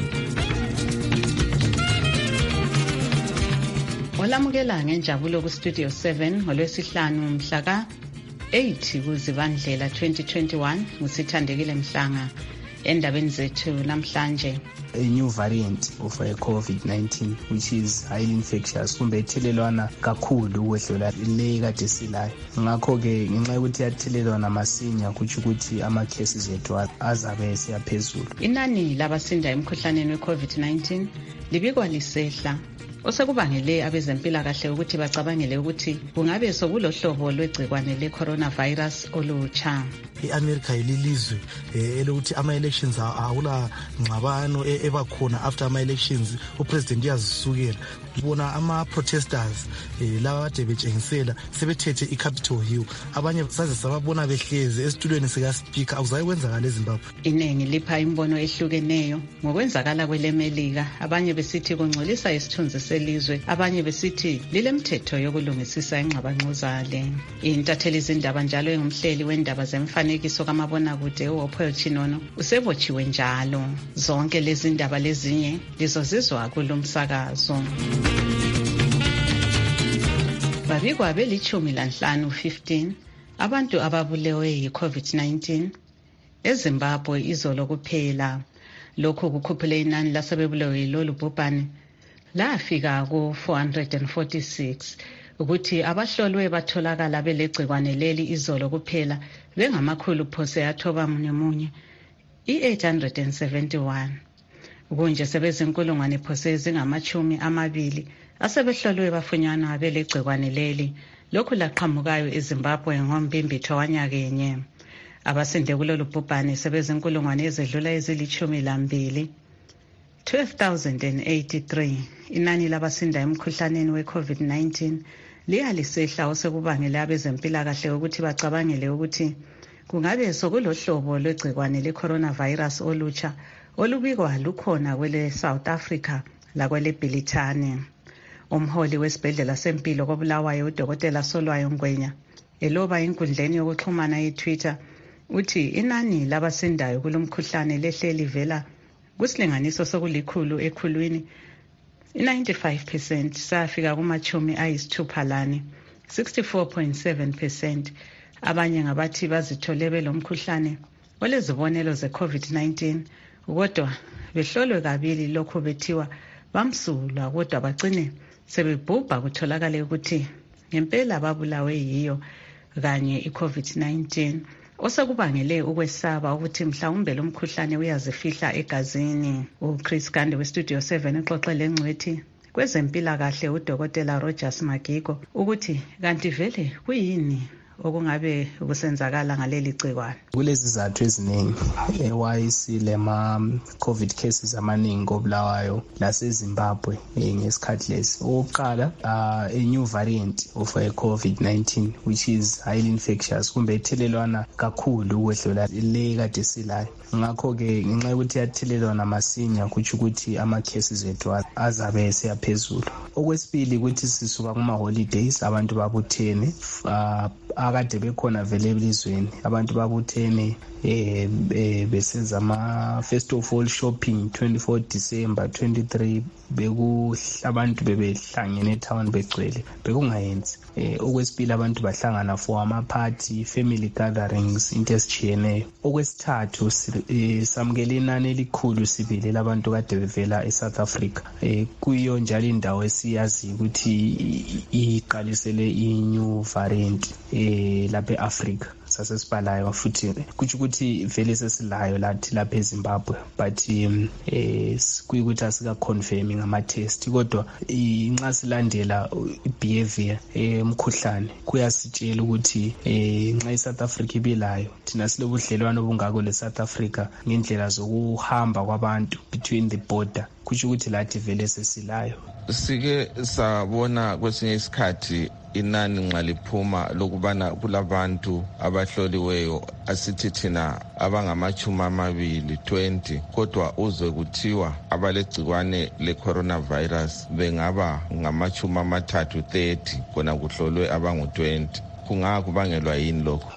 Olamukela ngenjabulo ku-Studio 7 ngolwesihlanu mhla ka-8 kuZibandlela 2021 ngusithandekile Mhlanga. Endabeni zethu namhlanje, a new variant of COVID-19 which is highly infectious, kumbe ithelelwana kakhulu ukwedlula le kade silayo. Ngakho-ke ngenxa yokuthi yathelelwana masinya kutsho ukuthi ama-cases ethu azabe esiyaphezulu. Inani labasinda emkhuhlaneni we-COVID-19 libikwa lisehla, osekubangele abezempilakahle ukuthi bacabangele ukuthi kungabe sokulohlobo lwegcikwane le-coronavirus olutsha. I-America yililizwe elokuthi ama-elections awula ngxabano ebakhona after ama-elections upresident uyazisukela. Bona ama-protesters laba kade betshengisela sebethethe i-Capitol Hill, abanye saze sababona behlezi esitulweni sika-speaker. Akuzayi kwenzakala eZimbabwe. Iningi lipha imbono ehlukeneyo ngokwenzakala kwelemelika. Abanye besithi kungcolisa isithunzi selizwe, abanye besithi lilemthetho yokulungisisa ingxabangxuzale. Intatheli izindaba njalo engumhleli wendaba zemfanekiso kamabonakude uOpel Chinono usebotshiwe njalo. Zonke lezi ndaba lezinye lizozizwa kulomsakazo. Babikwa beli-15 abantu ababulewe yi-COVID-19 eZimbabwe izolo kuphela. Lokhu kukhuphule inani lasebebulewe yilolu bhubhane lafika ku-446, ukuthi abahlolwe batholakala belegcikwane leli izolo kuphela bengamakhulu phose athoba munye i-871. Kunje sebezinkulungwane phose ezingama-20 asebehlolwe bafunyanwa belegcikwane leli. Lokhu laqhamukayo eZimbabwe ngombimbitho wanyakenye. Abasinde kulolu bhubhane sebezinkulungwane ezedlula ezili-12. 12,083. Inani labasinda emkhuhlaneni we-COVID-19 liyalisehla, osekubangele abezempilakahle ukuthi bacabangele ukuthi kungabe sokulohlobo lwegcikwane le-coronavirus olutsha olubikwa lukhona kwele South Africa lakwele Bhilithane. Umholi wesibhedlela sempilo koBulawayo uDokotela Solwayo Ngwenya eloba enkundleni yokuxhumana yeTwitter uthi inani labasindayo kulomkhuhlane lehle livela kusilinganiso sokulikhulu ekhulwini. 95% safika kuma-60, 64.7%. Abanye ngabathi bazithole belomkhuhlane olezibonelo ze-COVID-19 kodwa behlolwe kabili, lokho bethiwa bamsulwa kodwa bagcine sebebhubha kutholakale ukuthi ngempela babulawe yiyo kanye i-COVID-19, osekubangele ukwesaba ukuthi mhlawumbe lo mkhuhlane uyazifihla egazini. uChris Gande weStudio 7 uxoxele ngcwethi kwezempilakahle uDokotela Rogers Magigo ukuthi kanti vele kuyini okungabe kusenzakala ngaleli gcikwane? Kulezi izathu eziningi why silema COVID cases amaningi koBulawayo laseZimbabwe ngesikhathi lesi. Oqala a new variant of COVID-19 which is highly infectious, kumbe ithelelwana kakhulu ukwedlula le kade silayo. Ngakho ke ngenxa yokuthi yathelelwana masinya kuthi ukuthi ama cases ethu azabe eseyaphezulu. Okwesibili ukuthi sisuka kuma holidays, abantu babuthene akade bekhona vele elizweni, abantu babuthene besenza ama first of all shopping 24 December 23 abantu bebehlangene etown begcwele bekungayenzi. Okwesibili abantu bahlangana for ama party, family gatherings, into esijiyeneyo. Okwesithathu samukele inani elikhulu sibili labantu kade bevela eSouth Africa, kuyo njalo indawo esiyazi ukuthi iqalisele i-new variant lapha eAfrica sasesibalayo futhi kuthi ukuthi vele sesilayo lathi lapha eZimbabwe, but kuyikuthi asika confirming ama test, kodwa inxa silandela behavior emkhuhlane kuyasitshela ukuthi nxa iSouth Africa ibilayo, thina silobudlelwano obungako leSouth Africa ngendlela zokuhamba kwabantu between the border, kuthi ukuthi lathi vele sesilayo. Sike sabona kwesinye isikhathi inani nxa liphuma lokubana kulabantu abahloliweyo asithi thina abangama-20 kodwa uzwe kuthiwa abalegcikwane le-coronavirus bengaba ngama-30 kona kuhlolwe abangu-20. Kungakubangelwa yini lokho?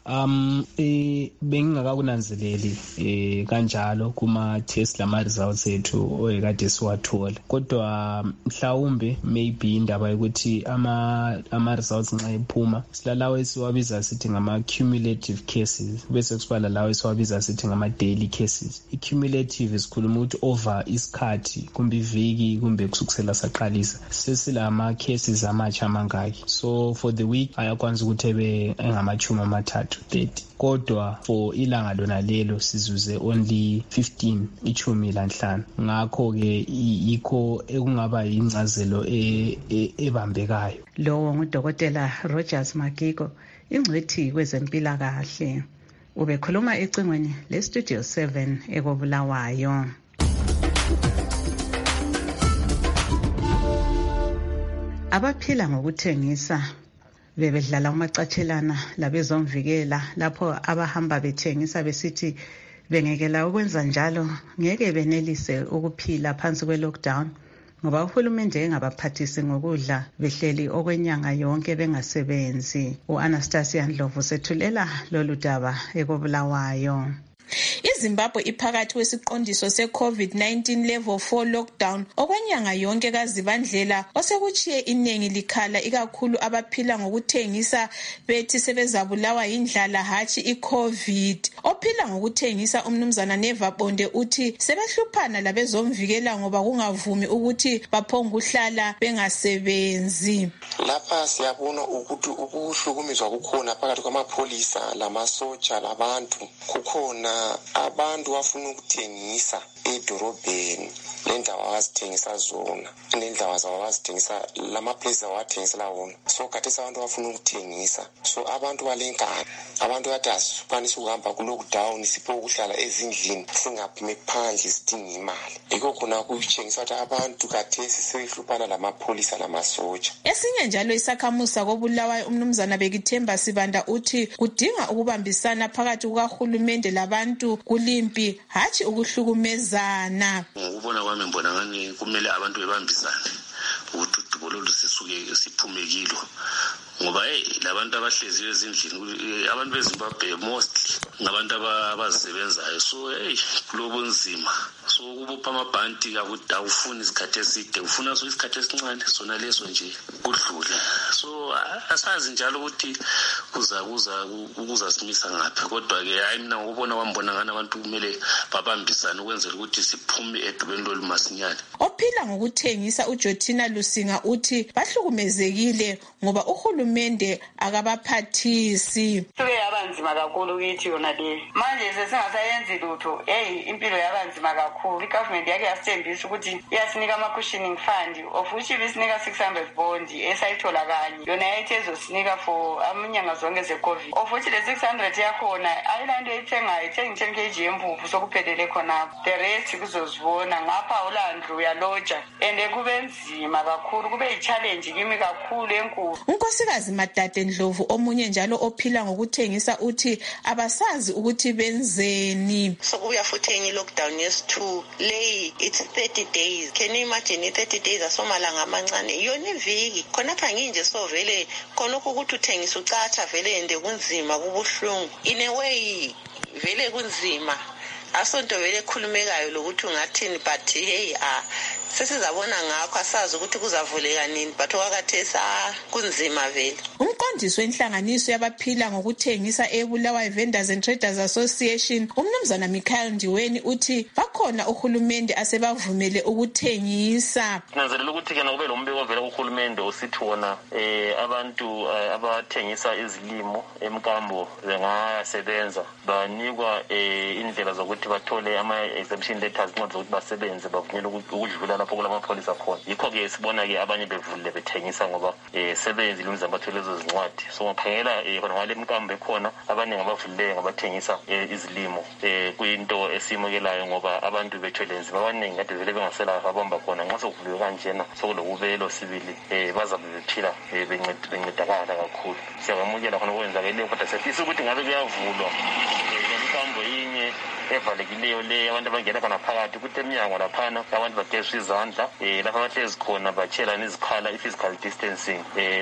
Bengingakakunanzeleli kanjalo kuma test lama results ethu oyekade siwathola, kodwa mhlawumbe maybe indaba yokuthi ama results nxa ephuma silalawo esiwabiza sithi ngama cumulative cases, bese kusibala lawo esiwabiza sithi ngama daily cases. I-cumulative isikhuluma ukuthi over isikhathi kumbe iviki kumbe kusukisela saqalisa sesilama cases amatsha amangaki. So for the week ayakwanisa ukuthi engama-30, kodwa for ilanga lona lelo sizuze only 15 15. Ngakho ke yikho ekungaba yincazelo ebambekayo. Lowo ngudokotela Rogers Magiko, ingcwethi kwezempilakahle. Ubekhuluma ecingweni leStudio 7 ekobulawayo. Abaphila ngokuthengisa bebedlala umacatshelana labezomvikela lapho abahamba bethengisa besithi bengekela ukwenza njalo ngeke benelise ukuphila phansi kwe-lockdown ngoba uhulumende engabaphathisi ngokudla behleli okwenyanga yonke bengasebenzi. U-Anastasia Ndlovu sethulela lolu daba ekobulawayo. iZimbabwe iphakathi kwesiqondiso se-COVID-19 level 4 lockdown okwenyanga yonke kaZibandlela osekuchiye iningi likhala ikakhulu abaphila ngokuthengisa bethi sebezabulawa indlala hatshi i-COVID. Ophila ngokuthengisa umnumzana Neva Bonde uthi sebehluphana labezomvikela ngoba kungavumi ukuthi baphonguhlala bengasebenzi. Lapha siyabona ukuthi ukuhlukumezwa kukhona phakathi kwamapholisa lamasotsha labantu. Kukhona abantu bafuna ukuthengisa edorobheni nendawo abazithengisa zona nendawo zabo abazithengisa lamaplaces awathengisela wona. So khathesi abantu bafuna ukuthengisa, so abantu balenkani, abantu bathi asikwanisa ukuhamba ku-lockdown sipho ukuhlala ezindlini singaphumi phandle sidinga imali. Yikho khona kutshengisa ukuthi abantu khathesi sebehluphana lamapholisa lamasotsha. Esinye njalo isakhamusa kobulawayo umnumzana Bekithemba Sibanda uthi kudinga ukubambisana phakathi kukahulumende labantu kulimpi hatshi ukuhlukumezana. Ngokubona kwami mbona ngani kumele abantu bebambisane ukuthi udubo lolu sisuke siphumekile ngoba labantu abahlezi ezindlini abantu beZimbabwe mostly ngabantu abazisebenzayo, so kulobo nzima. So ukubopha amabhanti awufuni isikhathi eside, ufuna so isikhathi esincane sona leso nje kudlule. So asazi njalo ukuthi kuza simisa ngaphi, kodwa ke hayi mina ngokubona kwambona ngani abantu kumele babambisane ukwenzela ukuthi siphume edubeni lolumasinyane. Ophila ngokuthengisa uJotina Lusinga uthi bahlukumezekile ngoba uhulumende akabaphathisi. Suke yaba yabanzima kakhulu kithi yona le. Manje sesingasayenzi lutho. Impilo yabanzima kakhulu. I-government yake yasithembisa ukuthi iyasinika ama-cushioning fund of which ibisinika 600 bond esayithola kanye. Yona yayithi ezosinika for inyanga zonke ze-COVID. Of which le 600 yakhona ayilanto eyithengayo, ithenga 10 kg yempuphu sokuphelele khona. The rest kuzozibona ngapha ulandlu uyaloja and kube nzima kakhulu, kube yi-challenge kimi kakhulu enkulu. uNkosikazi Madade Ndlovu omunye njalo ophila ngokuthengisa uthi abasazi ukuthi benzeni. Sokubuya futhi enye lockdown yes2 lay it's 30 days. Can you imagine 30 days asomalanga amancane yona iviki khonapha nginje so vele khonokho ukuthi uthengisa ucatsha vele ende kunzima kubuhlungu in a way vele kunzima asonto vele ekhulumekayo lokuthi ungathini but hey sesizabona ngakho asazi ukuthi kuzavuleka nini but okwakathesa kunzima vele. Umqondisi wenhlanganiso yabaphila ngokuthengisa eBulawayo Vendors and Traders Association uMnumzana Michael Ndiweni uthi bakhona uhulumende asebavumele ukuthengisa. Nanzelela ukuthi kena kube lo mbiko vele kuhulumende osithi wona abantu abathengisa izilimo emkambo bengasebenza banikwa indlela zokuthi bathole ama-exemption letters incwadi zokuthi basebenze bavunyelwe ukudlula lapho kulamapholisa khona. Yikho-ke sibona-ke abanye bevulile bethengisa ngoba sebenzile umzimba bathole lezo zincwadi. So ngakhangela khona ngale mkambo ekhona abaningi abavulileyo ngabathengisa izilimo. Kuyinto esimukelayo ngoba abantu bethwele nzima abaningi kade vele bengasela abamba khona nxa sokuvuliwe kanjena sokulokubelo sibili bazabe bephila bencedakala kakhulu. Siyabamukela khona okwenzakeleyo kodwa siyafisa ukuthi ngabe kuyavulwa imkambo yinye evalekileyo le abantu abangena khona phakathi ukuthi eminyango laphana abantu bagezwe izandla lapha abahlezi khona batshelana izikhala i-physical distancing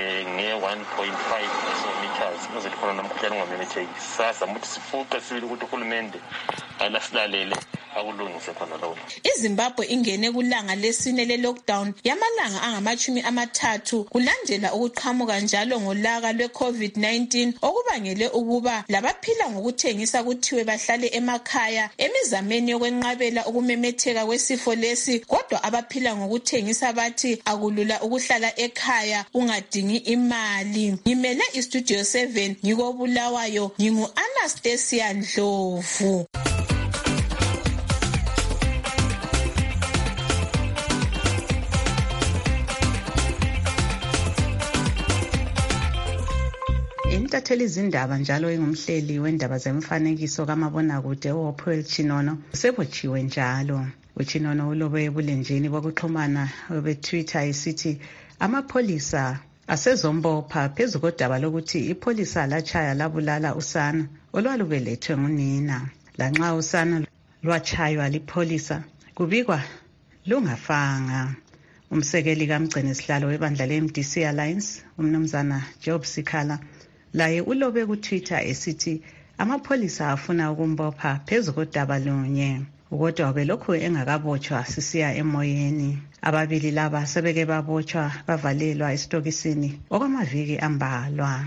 nge-1.5 meters ukuze khona nomkhuhlane ungamemetheki. Sasa ukuthi sifuqe sibili ukuthi uhulumende alasilalele akulungise khona lokho. iZimbabwe ingene kulanga lesine le-lockdown yamalanga angamashumi-30 kulandela ukuqhamuka njalo ngolaka lwe-COVID-19 okubangele ukuba labaphila ngokuthengisa kuthiwe bahlale emakhaya emizameni yokwenqabela ukumemetheka kwesifo lesi. Kodwa abaphila ngokuthengisa bathi akulula ukuhlala ekhaya ungadingi imali. Ngimele iStudio 7 ngikoBulawayo ngingu-Anastasia Ndlovu. Intatheli izindaba njalo engumhleli wendaba zemfanekiso kamabonakude uHopewell Chinono sebotshiwe njalo. uChinono ulobe ebulenjini bokuxhumana beTwitter esithi amapholisa asezombopha phezu kodaba lokuthi ipholisa lachaya labulala usana olwalubelethwe ngunina. Lanxa usana lwachaywa lipholisa kubikwa lungafanga. Umsekeli kamgcini sihlalo webandla leMDC Alliance uMnumzana Job Sikhala laye ulobe kuTwitter esithi amapholisa afuna ukumbopha phezu kodaba lunye. Kodwa belokhu engakabotshwa sisiya emoyeni. Ababili laba sebeke babotshwa bavalelwa esitokisini okwamaviki ambalwa.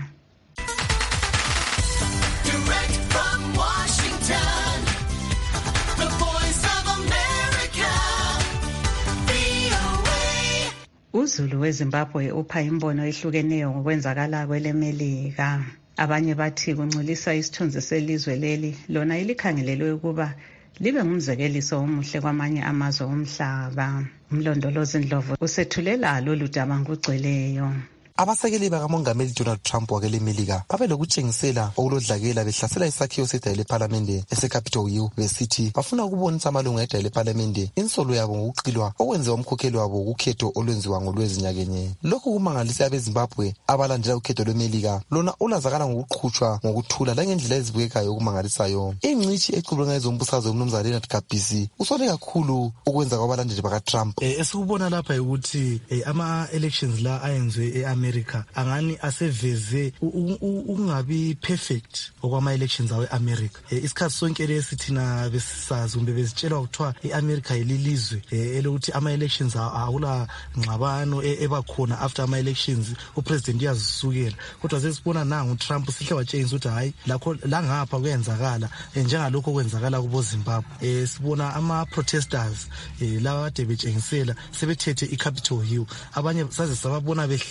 uZulu weZimbabwe upha imbono ehlukeneyo ngokwenzakala kwelemelika. Abanye bathi kunculisa isithunzi selizwe leli lona ilikhangelelwe ukuba libe ngumzekeliso omuhle kwamanye amazwe omhlaba. Umlondolozi Ndlovu usethulela lolu daba ngokugcweleyo. Abasekeli bakamongameli Donald Trump wakele Melika babe lokutshengisela okulodlakela behlasela isakhiwo sedale leParliament eseCapitol Hill besithi bafuna ukubonisa amalungu edale leParliament insolo yabo ngokuqilwa okwenziwa umkhokheli wabo ukhetho olwenziwa ngolwezinyakenye. Lokhu kumangalisa abeZimbabwe abalandela ukhetho lweMelika lona olazakala ngokuqhutshwa ngokuthula langendlela ezibukekayo okumangalisayo. Ingcithi exubula ngezombusazwe uMnumzana Leonard Kabisi usole kakhulu ukwenza kwabalandeli bakaTrump. Esikubona lapha ukuthi ama-elections la ayenziwe America angani aseveze ungabi perfect okwama-elections awe-America. Isikhathi sonke lesi thina besisazi kumbe bezitshelwa kuthiwa i-America yililizwe elokuthi ama-elections awula ngxabano ebakhona after ama-elections upresident uyazisukela. Kodwa sesibona nangu uTrump sihle watshengisa ukuthi hayi la ngapha kuyenzakala njengalokho kwenzakala kubo Zimbabwe. Sibona ama-protesters laba kade betshengisela sebethethe iCapitol Hill. Abanye saze sababona behlezi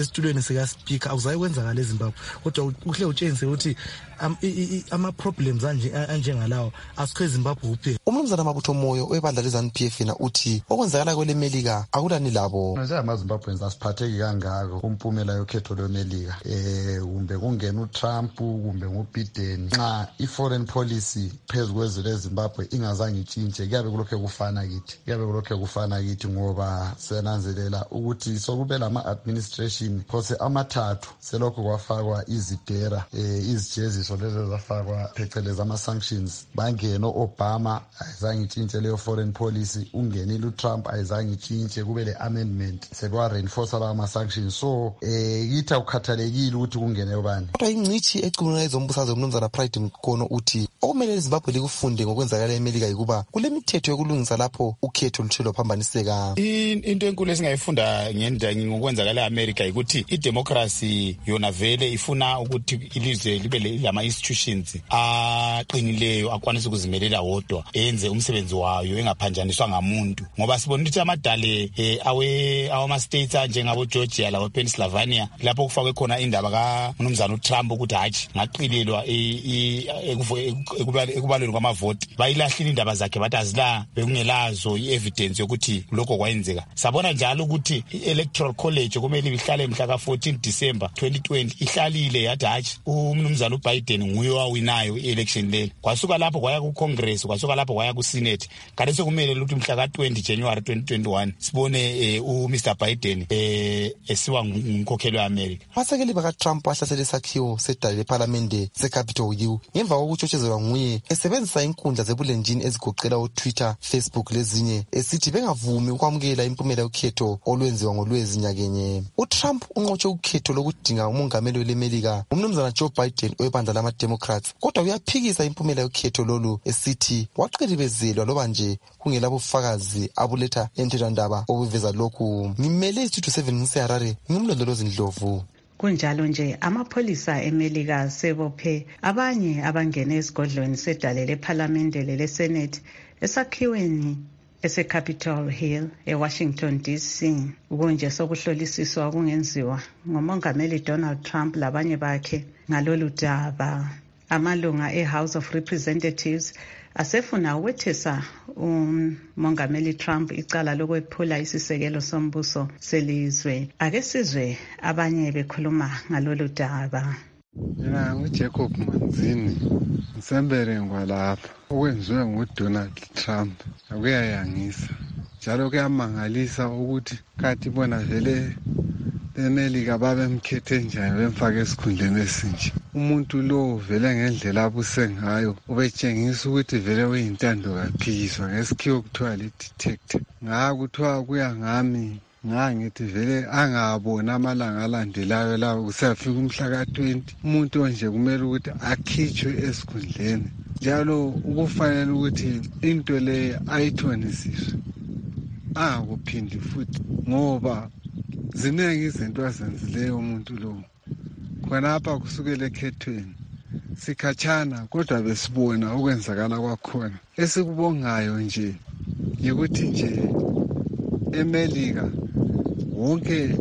esitulweni sika-speaker awuzayi kwenzakala eZimbabwe, kodwa uhle utshengise ukuthi ama-problems anjengalawo asikho eZimbabwe kuphela. Umnumzana Mabutho Moyo webandla le-ZANU-PF uthi okwenzakala kwelemelika akulani labo. Amazimbabweans asiphatheki kangako kumpumela yokhetho lwemelika, kumbe kungena uTrump kumbe nguBiden. Nxa i-foreign policy phezu kwezwe leZimbabwe ingazange itshintshe, kuyabe kulokhe kufana kithi ngoba siyananzelela ukuthi sokube lama-administration phose amathathu selokhu kwafakwa izidera, izijeziso lezo zafakwa phecelezi ama-sanctions. Bangena o-Obama ayizange itshintshe leyo foreign policy, ungenile uTrump ayizange itshintshe, kube le-amendment sekwa-reinforce lawo ama-sanctions. So kithi akukhathalekile ukuthi kungene ubani. Kodwa ingcithi ecubungula ezombusazwe umnumzana Pride Mkono uthi okumele iZimbabwe likufunde ngokwenzakala eMelika yikuba kule mithetho yokulungisa lapho ukhetho lutshelo phambaniseka. Into enkulu esingayifunda ngokwenzakala eAmerica ukuthi idemocracy yona vele ifuna ukuthi ilizwe libe lama-institutions aqinileyo akwanisa ukuzimelela wodwa, enze umsebenzi wayo engaphanjaniswa ngamuntu, ngoba sibona ukuthi amadale awama-states anjengabo Georgia lawo Pennsylvania lapho kufakwe khona indaba kaMnumzana uTrump ukuthi hatshi ngaqilelwa ekubalweni kwamavoti, bayilahlile indaba zakhe bathi azila bekungelazo i-evidence yokuthi lokho kwayenzeka. Sabona njalo ukuthi i-electoral college kumele ihlale mhla ka-14 December 2020 ihlalile yathi hatshi umnumzana uBiden nguye owawinayo i-election lelo. Kwasuka lapho kwaya ku-Congress, kwasuka lapho kwaya ku-Senate. Kanti sekumele ukuthi mhla ka-20 January 2021 sibone uMr Biden esiwa ngumkhokheli we-America. Abasekeli bakaTrump bahlasela isakhiwo sedale lephalamende seCapitol Hill ngemva kokutshotshezelwa nguye esebenzisa inkundla zebulenjini ezigoqela uTwitter, Facebook lezinye esithi bengavumi ukwamukela impumela yokhetho olwenziwa ngoLwezi nyakenye. uTrump unqotshe ukhetho lokudinga umongameli welemelika umnumzana Joe Biden webandla lama-Democrats, kodwa uyaphikisa impumela yokhetho lolu esithi waqilibezelwa loba nje kungela bufakazi abuletha emthethwandaba obuveza lokhu. Ngimele iStudio 7 ngiseHarare, ngimlondolozi Ndlovu. Kunjalo nje amapholisa eMelika sebophe abanye abangene esigodlweni sedale lephalamende leSenate esakhiweni eseCapitol Hill eWashington DC ukunje sokuhlolisiswa okungenziwa ngomongameli Donald Trump labanye bakhe ngalolu daba. Amalunga eHouse of Representatives asefuna ukwethesa umongameli Trump icala lokwephula isisekelo sombuso selizwe. Ake sizwe abanye bekhuluma ngalolu daba. Mina nguJacob Manzini ngisembere ngwalapha. Okwenziwe nguDonald Trump akuyayangisa njalo kuyamangalisa ukuthi kathi bona vele eMelika babemkhethe njani bemfaka esikhundleni esinje. Umuntu lo vele ngendlela abuse ngayo ubetshengisa ukuthi vele uyintando kaphikiswa ngesikhiwo kuthiwa le-detector. Ngakuthiwa kuya ngami ngangithi vele angabona amalanga alandelayo lawo kusafika umhla ka-20 umuntu onje kumele ukuthi akhitshwe esikhundleni, njalo ukufanele ukuthi into le ayithonisiswe angakuphindi futhi, ngoba ziningi izinto azenzileyo umuntu lo. Khonapha kusukela ekhethweni sikhatshana kodwa besibona okwenzakala kwakhona. Esikubongayo nje yikuthi nje eMelika wonke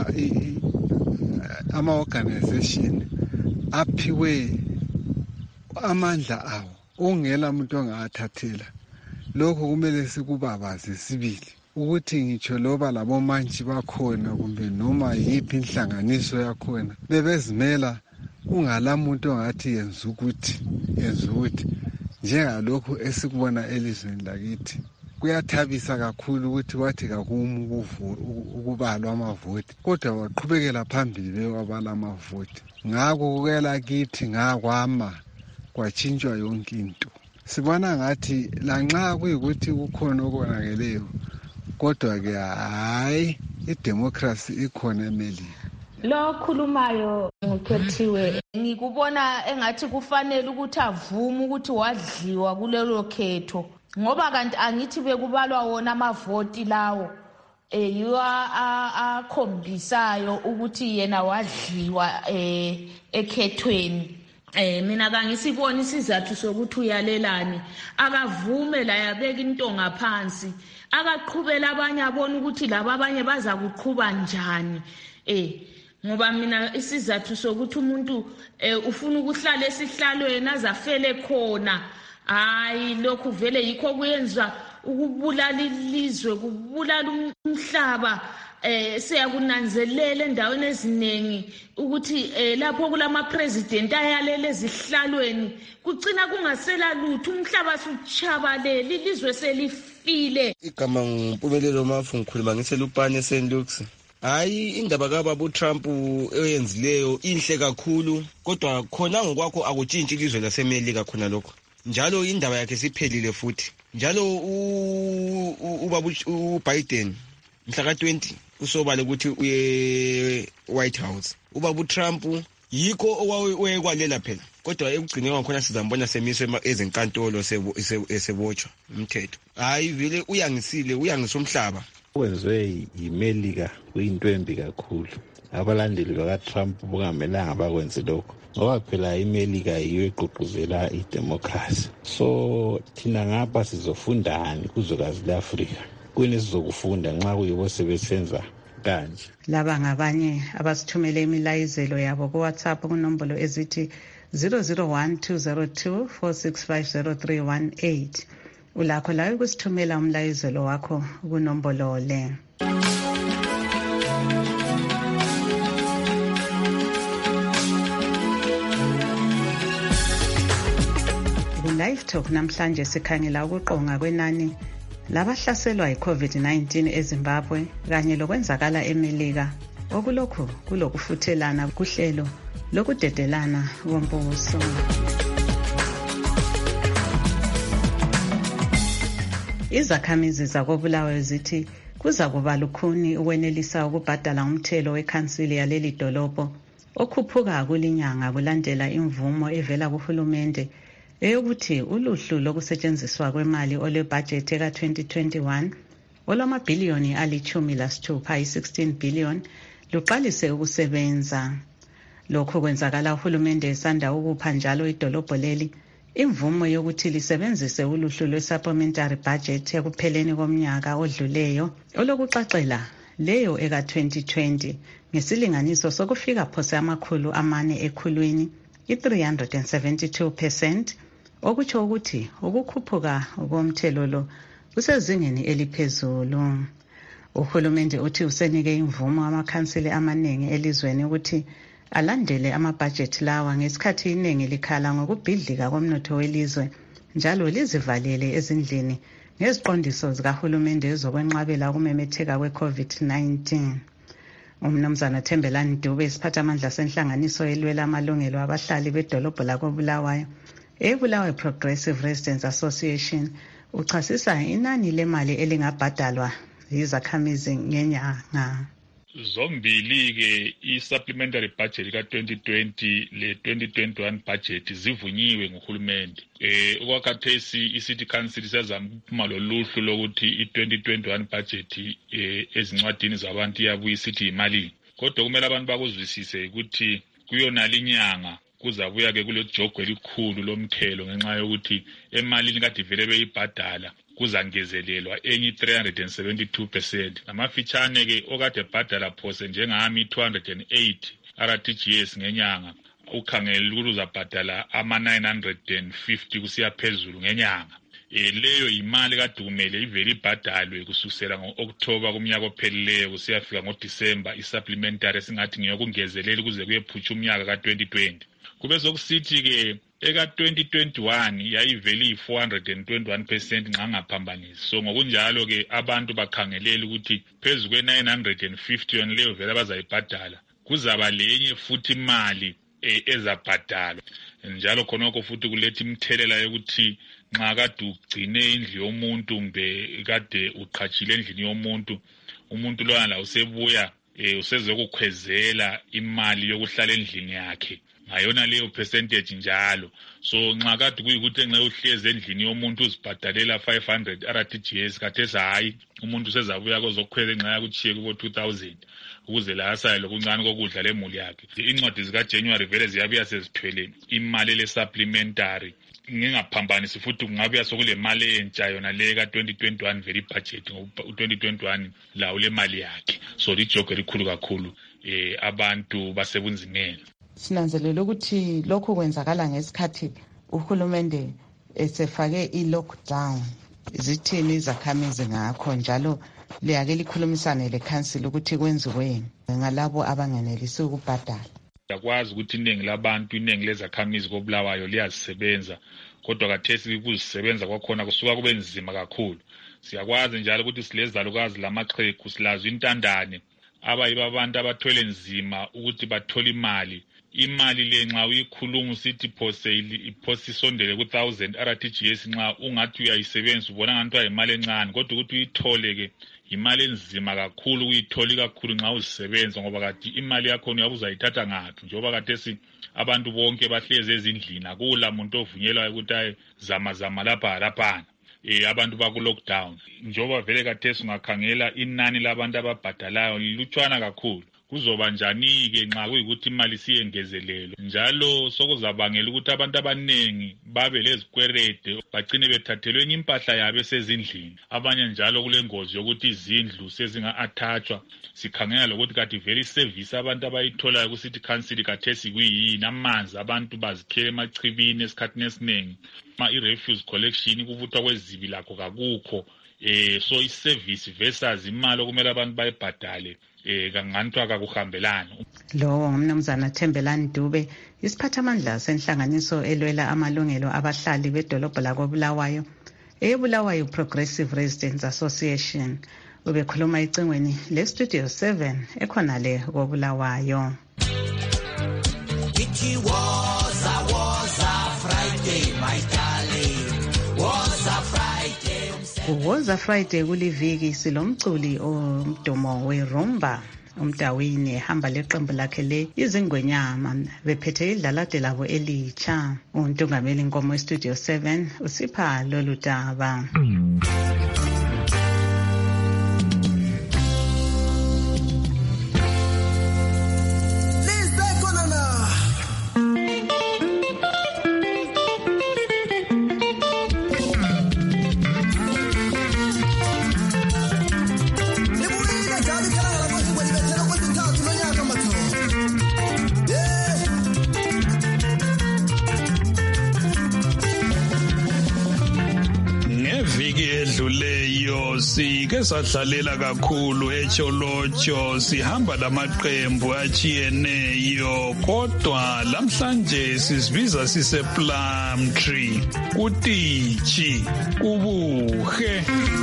ama-organization aphiwe amandla awo ongela umuntu ongathathela. Lokho kumele sikubabaze sibili ukuthi ngitsho loba labomantshi bakhona kumbe noma yiphi inhlanganiso yakhona bebezimela ungala muntu ongathi yenza ukuthi njengalokhu esikubona elizweni lakithi. Kuyathabisa kakhulu ukuthi wathi kakumi ukubalwa amavoti kodwa waqhubekela phambili bewabala amavoti. Ngakho kukela kithi ngakwama kwatshintshwa yonke into. Sibona ngathi lanxa kuyikuthi kukhona okonakeleyo kodwa-ke hayi idemocracy ikhona eMelika. Lo khulumayo ngikhethiwe ngikubona engathi kufanele ukuthi avume ukuthi wadliwa kulelo khetho, ngoba kanti angithi bekubalwa wona amavoti lawo yiwo akhombisayo ukuthi yena wadliwa ekhethweni. Mina kangisiboni isizathu sokuthi uyalelani, akavume la yabeka into ngaphansi, akaqhubela abanye abone ukuthi laba abanye baza kuqhuba njani. ngoba mina isizathu sokuthi umuntu ufuna ukuhlala esihlalweni azafele khona hayi lokhu vele yikho kuyenza ukubulala ilizwe kubulala umhlaba siyakunanzelela endaweni eziningi ukuthi lapho kulama president ayalele ezihlalweni kucina kungasela lutho umhlaba suchabalele ilizwe selifile. Igama nguMpumelelo Mafu ngikhuluma ngiselupane St. Luke's. Hayi indaba kaBaba uTrump eyenzileyo inhle kakhulu kodwa khona ngokwakho akutshintshi ilizwe laseMelika khona lokho. Njalo indaba yakhe siphelile futhi. Njalo ubaba uBiden mhla ka-20 usobala ukuthi uye White House. Ubaba uTrump yikho owayekwalela phela kodwa ekugcineni kwakhona sizambona semiswe ezinkantolo esebotshwa umthetho. Hayi vele uyangisomhlaba. Kwenziwe yiMelika kuyinto embi kakhulu. Abalandeli bakaTrump bungamelanga bakwenze lokho ngoba phela iMelika yiyo egqugquzela idemocracy. So thina ngapha sizofundani kuzwekazi leAfrika. Kuyini sizokufunda nxa kuyibo sebesenza kanje. Laba ngabanye abasithumele imilayizelo yabo ku WhatsApp kunombolo ezithi 0012024650318. Ulakho la ukusithumela umlayizelo wakho kunombolo le. Live Talk namhlanje sikhangela ukuqonga kwenani labahlaselwa yiCovid-19 eZimbabwe kanye lokwenzakala eMelika okulokhu kulokufuthelana kuhlelo lokudedelana kombuso. Izakhamizi zakoBulawayo zithi kuza kuba lukhuni ukwenelisa ukubhadala umthelo wekhansili yaleli dolobho okhuphuka kulinyanga kulandela imvumo evela kuhulumende eyokuthi uluhlu lokusetshenziswa kwemali olwebhajethi ka-2021 olwamabhiliyoni ali-16 i-16 billion luqalise ukusebenza. Lokho kwenzakala uhulumende esanda ukupha njalo idolobho leli imvumo yokuthi lisebenzise uluhlu lwe-supplementary budget ekupheleni komnyaka odluleyo olokuxaxela leyo eka-2020 ngesilinganiso sokufika phose $400 ekhulwini i-372%, okutsho ukuthi ukukhuphuka komthelo lo kusezingeni eliphezulu. Uhulumende uthi usenike imvumo amakhansili amaningi elizweni ukuthi alandele amabhajethi lawa ngesikhathi iningi likhala ngokubhidlika komnotho welizwe njalo lizivalele ezindlini ngeziqondiso zikahulumende ezokwenqabela ukumemetheka kwe-COVID-19. Umnumzana Thembelani Dube isiphathamandla senhlanganiso elwela amalungelo abahlali bedolobho lakoBulawayo eBulawayo Progressive Residents Association uchasisa inani lemali elingabhadalwa yizakhamizi ngenyanga. Zombili-ke i-supplementary budget ka-2020 le-2021 budget zivunyiwe nguhulumende. Okwakhathesi i-City Council sezama ukuphuma loluhlu lokuthi i-2021 budget ezincwadini zabantu iyabuya isithi imali. Kodwa kumele abantu bakuzwisise ukuthi kuyonale inyanga kuzabuya-ke kulojogo elikhulu lomthelo ngenxa yokuthi emalini kade vele beyibhadala kuzangezelelwa enye 372%. Namafitshane-ke okade bhadala phose njengami 208 RTGS ngenyanga ukhangela ukuthi uzabhadala ama-950 kusiya phezulu ngenyanga. Leyo imali kade kumele ivele ibhadalwe kusukela ngo-October kumnyaka ophelileyo kusiyafika ngoDisemba i-supplementary esingathi ngeyokungezelela ukuze kuyephutsha umnyaka ka-2020. Kube sokusithi-ke eka-2021 yayivele iyi-421% nxa ngaphambanisi. So ngokunjalo-ke abantu bakhangelela ukuthi phezu kwe-950 yona leyo vele abazayibhadala kuzaba lenye futhi imali ezabhadalwa. Njalo khonokho futhi kuletha imthelela yokuthi nxa kade ugcine indlu yomuntu kumbe kade uqhatshile endlini yomuntu, umuntu lwana la usebuya usezokukhwezela imali yokuhlala endlini yakhe ngayona leyo percentage njalo. So nxa kade kuyikuthi nxa uhlezi endlini yomuntu uzibhadalela 500 RTGS kathesi hayi umuntu usezabuya kozokhweza nxa yakuchiye kubo 2000 ukuze la asaye lokuncane kokudla lemuli yakhe. Incwadi zikaJanuary vele ziyabuya sezithwele imali le-supplementary. Ngingaphambanisi futhi kungabuya sokule mali entsha yona le ka-2021 vele budget ngo-2021 lawo le mali yakhe. So lijogo elikhulu kakhulu abantu basebunzimeni. Sinanzelela ukuthi lokhu kwenzakala ngesikhathi uhulumende esefake i-lockdown. Zithini izakhamizi ngakho njalo liyake likhulumisane lekhansili ukuthi kwenziweni ngalabo abangenelisi ukubhadala? Yakwazi ukuthi iningi labantu, iningi lezakhamizi koBulawayo liyazisebenza, kodwa kathesi ukuzisebenza kwakhona kusuka kube nzima kakhulu. Siyakwazi njalo ukuthi silezalukazi lamaxhegu, silazo intandane abayiba abantu abathwele nzima ukuthi bathole imali. Imali le nxa uyikhuluma usithi phose isondele ku-1000 RTGS nxa ungathi uyayisebenzisa ubona ngathi ayimali encane, kodwa ukuthi uyithole ke imali enzima kakhulu ukuyitholi kakhulu nxa uzisebenza, ngoba kade imali yakho uyabe uzayithatha ngaphi njengoba kathesi abantu bonke bahlezi ezindlini, akula muntu ovunyelwayo ukuthi ayezama laphana. Abantu baku-lockdown njengoba vele kathesi ungakhangela inani labantu ababhadalayo lilutshwana kakhulu. Kuzoba njani-ke nxa kuyikuthi imali siyengezelelwe? Njalo sokuzabangela ukuthi abantu abaningi babe lezikwerede, bagcine bethathelweni impahla yabo esezindlini. Abanye njalo kule ngozi yokuthi izindlu sezinga-attachwa. Sikhangela lokuthi kade vele iservice abantu abayitholayo kusithi council kathesi kuyini, amanzi abantu bazikhele emachibini esikhathini esiningi. I-refuse collection kuvuthwa kwezibi lakho kakukho. So iservice versus imali okumele abantu bayibhadale kanganthwa kakuhambelana. Lo ngumnumzana Thembelani Dube, isiphathamandla senhlanganiso elwela amalungelo abahlali bedolobho lakoBulawayo, eBulawayo Progressive Residents Association. Ubekhuluma icingweni le-Studio 7 ekhona le koBulawayo. It was a Friday, my darling. Was a Friday. Woza Friday kuliviki silomculi omdumo weRumba uMdawini ehamba leqembu lakhe le Izingwenyama bephethe idlalade labo elitsha. Untungameli Nkomo eStudio 7 usipha lolu daba. Sike sadlalela kakhulu eCholotsho, sihamba lamaqembu achiyeneyo, kodwa lamhlanje sisibiza sise Plumtree, uTichi, ubuhe.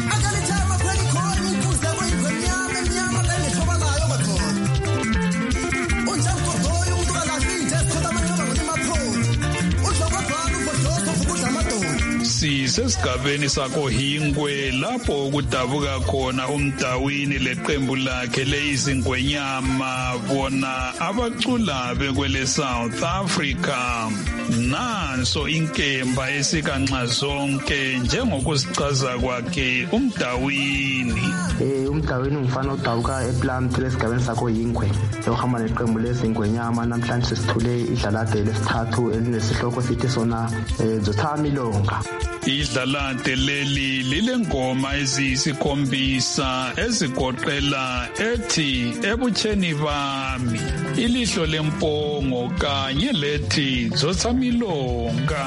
Sisesigabeni sako Hingwe lapho kudabuka khona uMdawini leqembu lakhe leIzingwenyama bona abacula bekwele South Africa. Nanso inkemba esikanxa zonke njengokusichaza kwakhe uMdawini. uMdawini ngifana odabuka ePlumtree esigabeni sakho Hingwe yohamba neqembu leZingwenyama. Namhlanje sisithule idlalade lesithathu elinesihloko sithi sona Zothamilonga. Idlalade leli lilengoma eziyisikhombisa ezigoqela ethi ebutsheni bami, ilihlo lempongo kanye lethi Zothamilonga.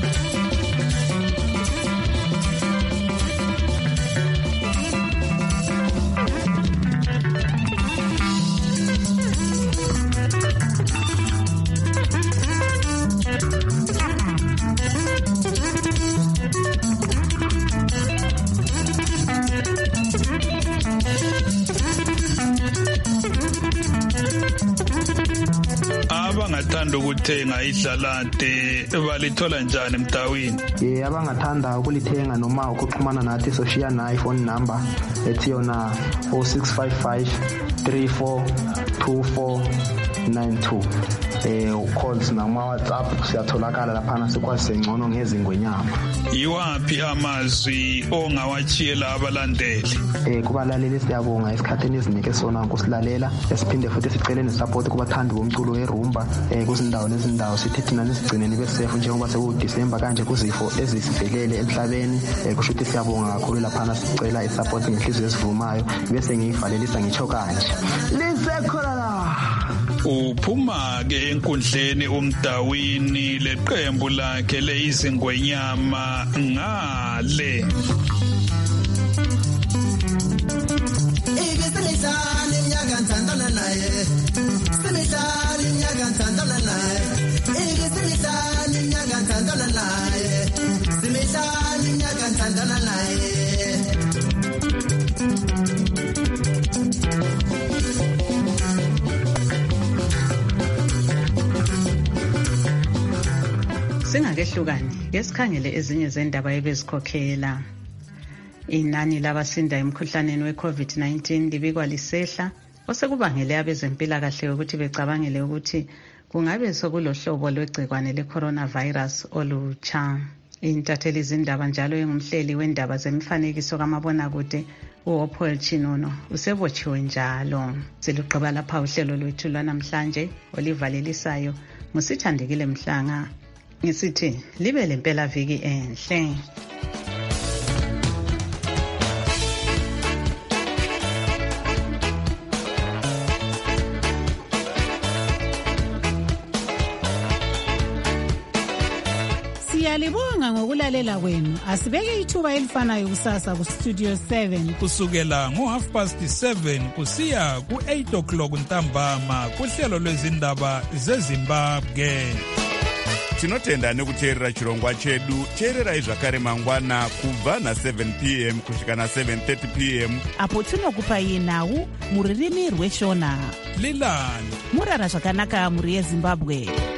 Abangathanda ukuthenga idlalade balithola njani Mdawini? Abangathanda ukulithenga noma ukuxhumana nathi soshiya nayo phone number ethi yona 0655 342492. Calls nama WhatsApp siyatholakala laphana sikwazi sengcono ngezingwenyama. Yiwaphi amazwi ongawachiyela abalandeli? Kubalaleli siyabonga isikhatheni ezinike sona ukusilalela, siphinde futhi sicele nesupport kubathandi bomculo weRumba kuzindawo nezindawo. Sithi thina nisigcine nibe safe njengoba sekuDecember kanje kuzifo ezisivelele emhlabeni. Kusho ukuthi siyabonga kakhulu laphana sicela isupport ngenhliziyo esivumayo bese ngiyivalelisa ngitsho kanje. Lisekhona la uphuma ke enkundleni uMdawini leqembu lakhe lezingwenyama ngale. Singakehlukani ngesikhangele ezinye zendaba ebezikhokhela. Inani labasinda emkhuhlaneni we-COVID-19 libikwa lisehla, osekubangele abezempilakahle ukuthi becabangele ukuthi kungabe sokulohlobo lwegcikwane le-coronavirus olutsha. Intatheli izindaba njalo engumhleli wendaba zemifanekiso kamabonakude uOpol Chinono usebotshiwe njalo. Siluqaba lapha uhlelo lwethu lwanamhlanje olivalelisayo nguSithandekile Mhlanga. Ngisithi libe lempela viki enhle. Siyalibonga ngokulalela kwenu. Asibeke ithuba elifanayo kusasa ku Studio 7 kusukela ngo7:30 kusiya ku8:00 ntambama kuhlelo lwezindaba zeZimbabwe. Tinotenda nekuteerera chirongwa chedu. Teererai zvakare mangwana kubva na7 p.m. kusvika na7:30 p.m. apo tinokupai nhau muririmi rweshona. Lilani murara zvakanaka muri yeZimbabwe.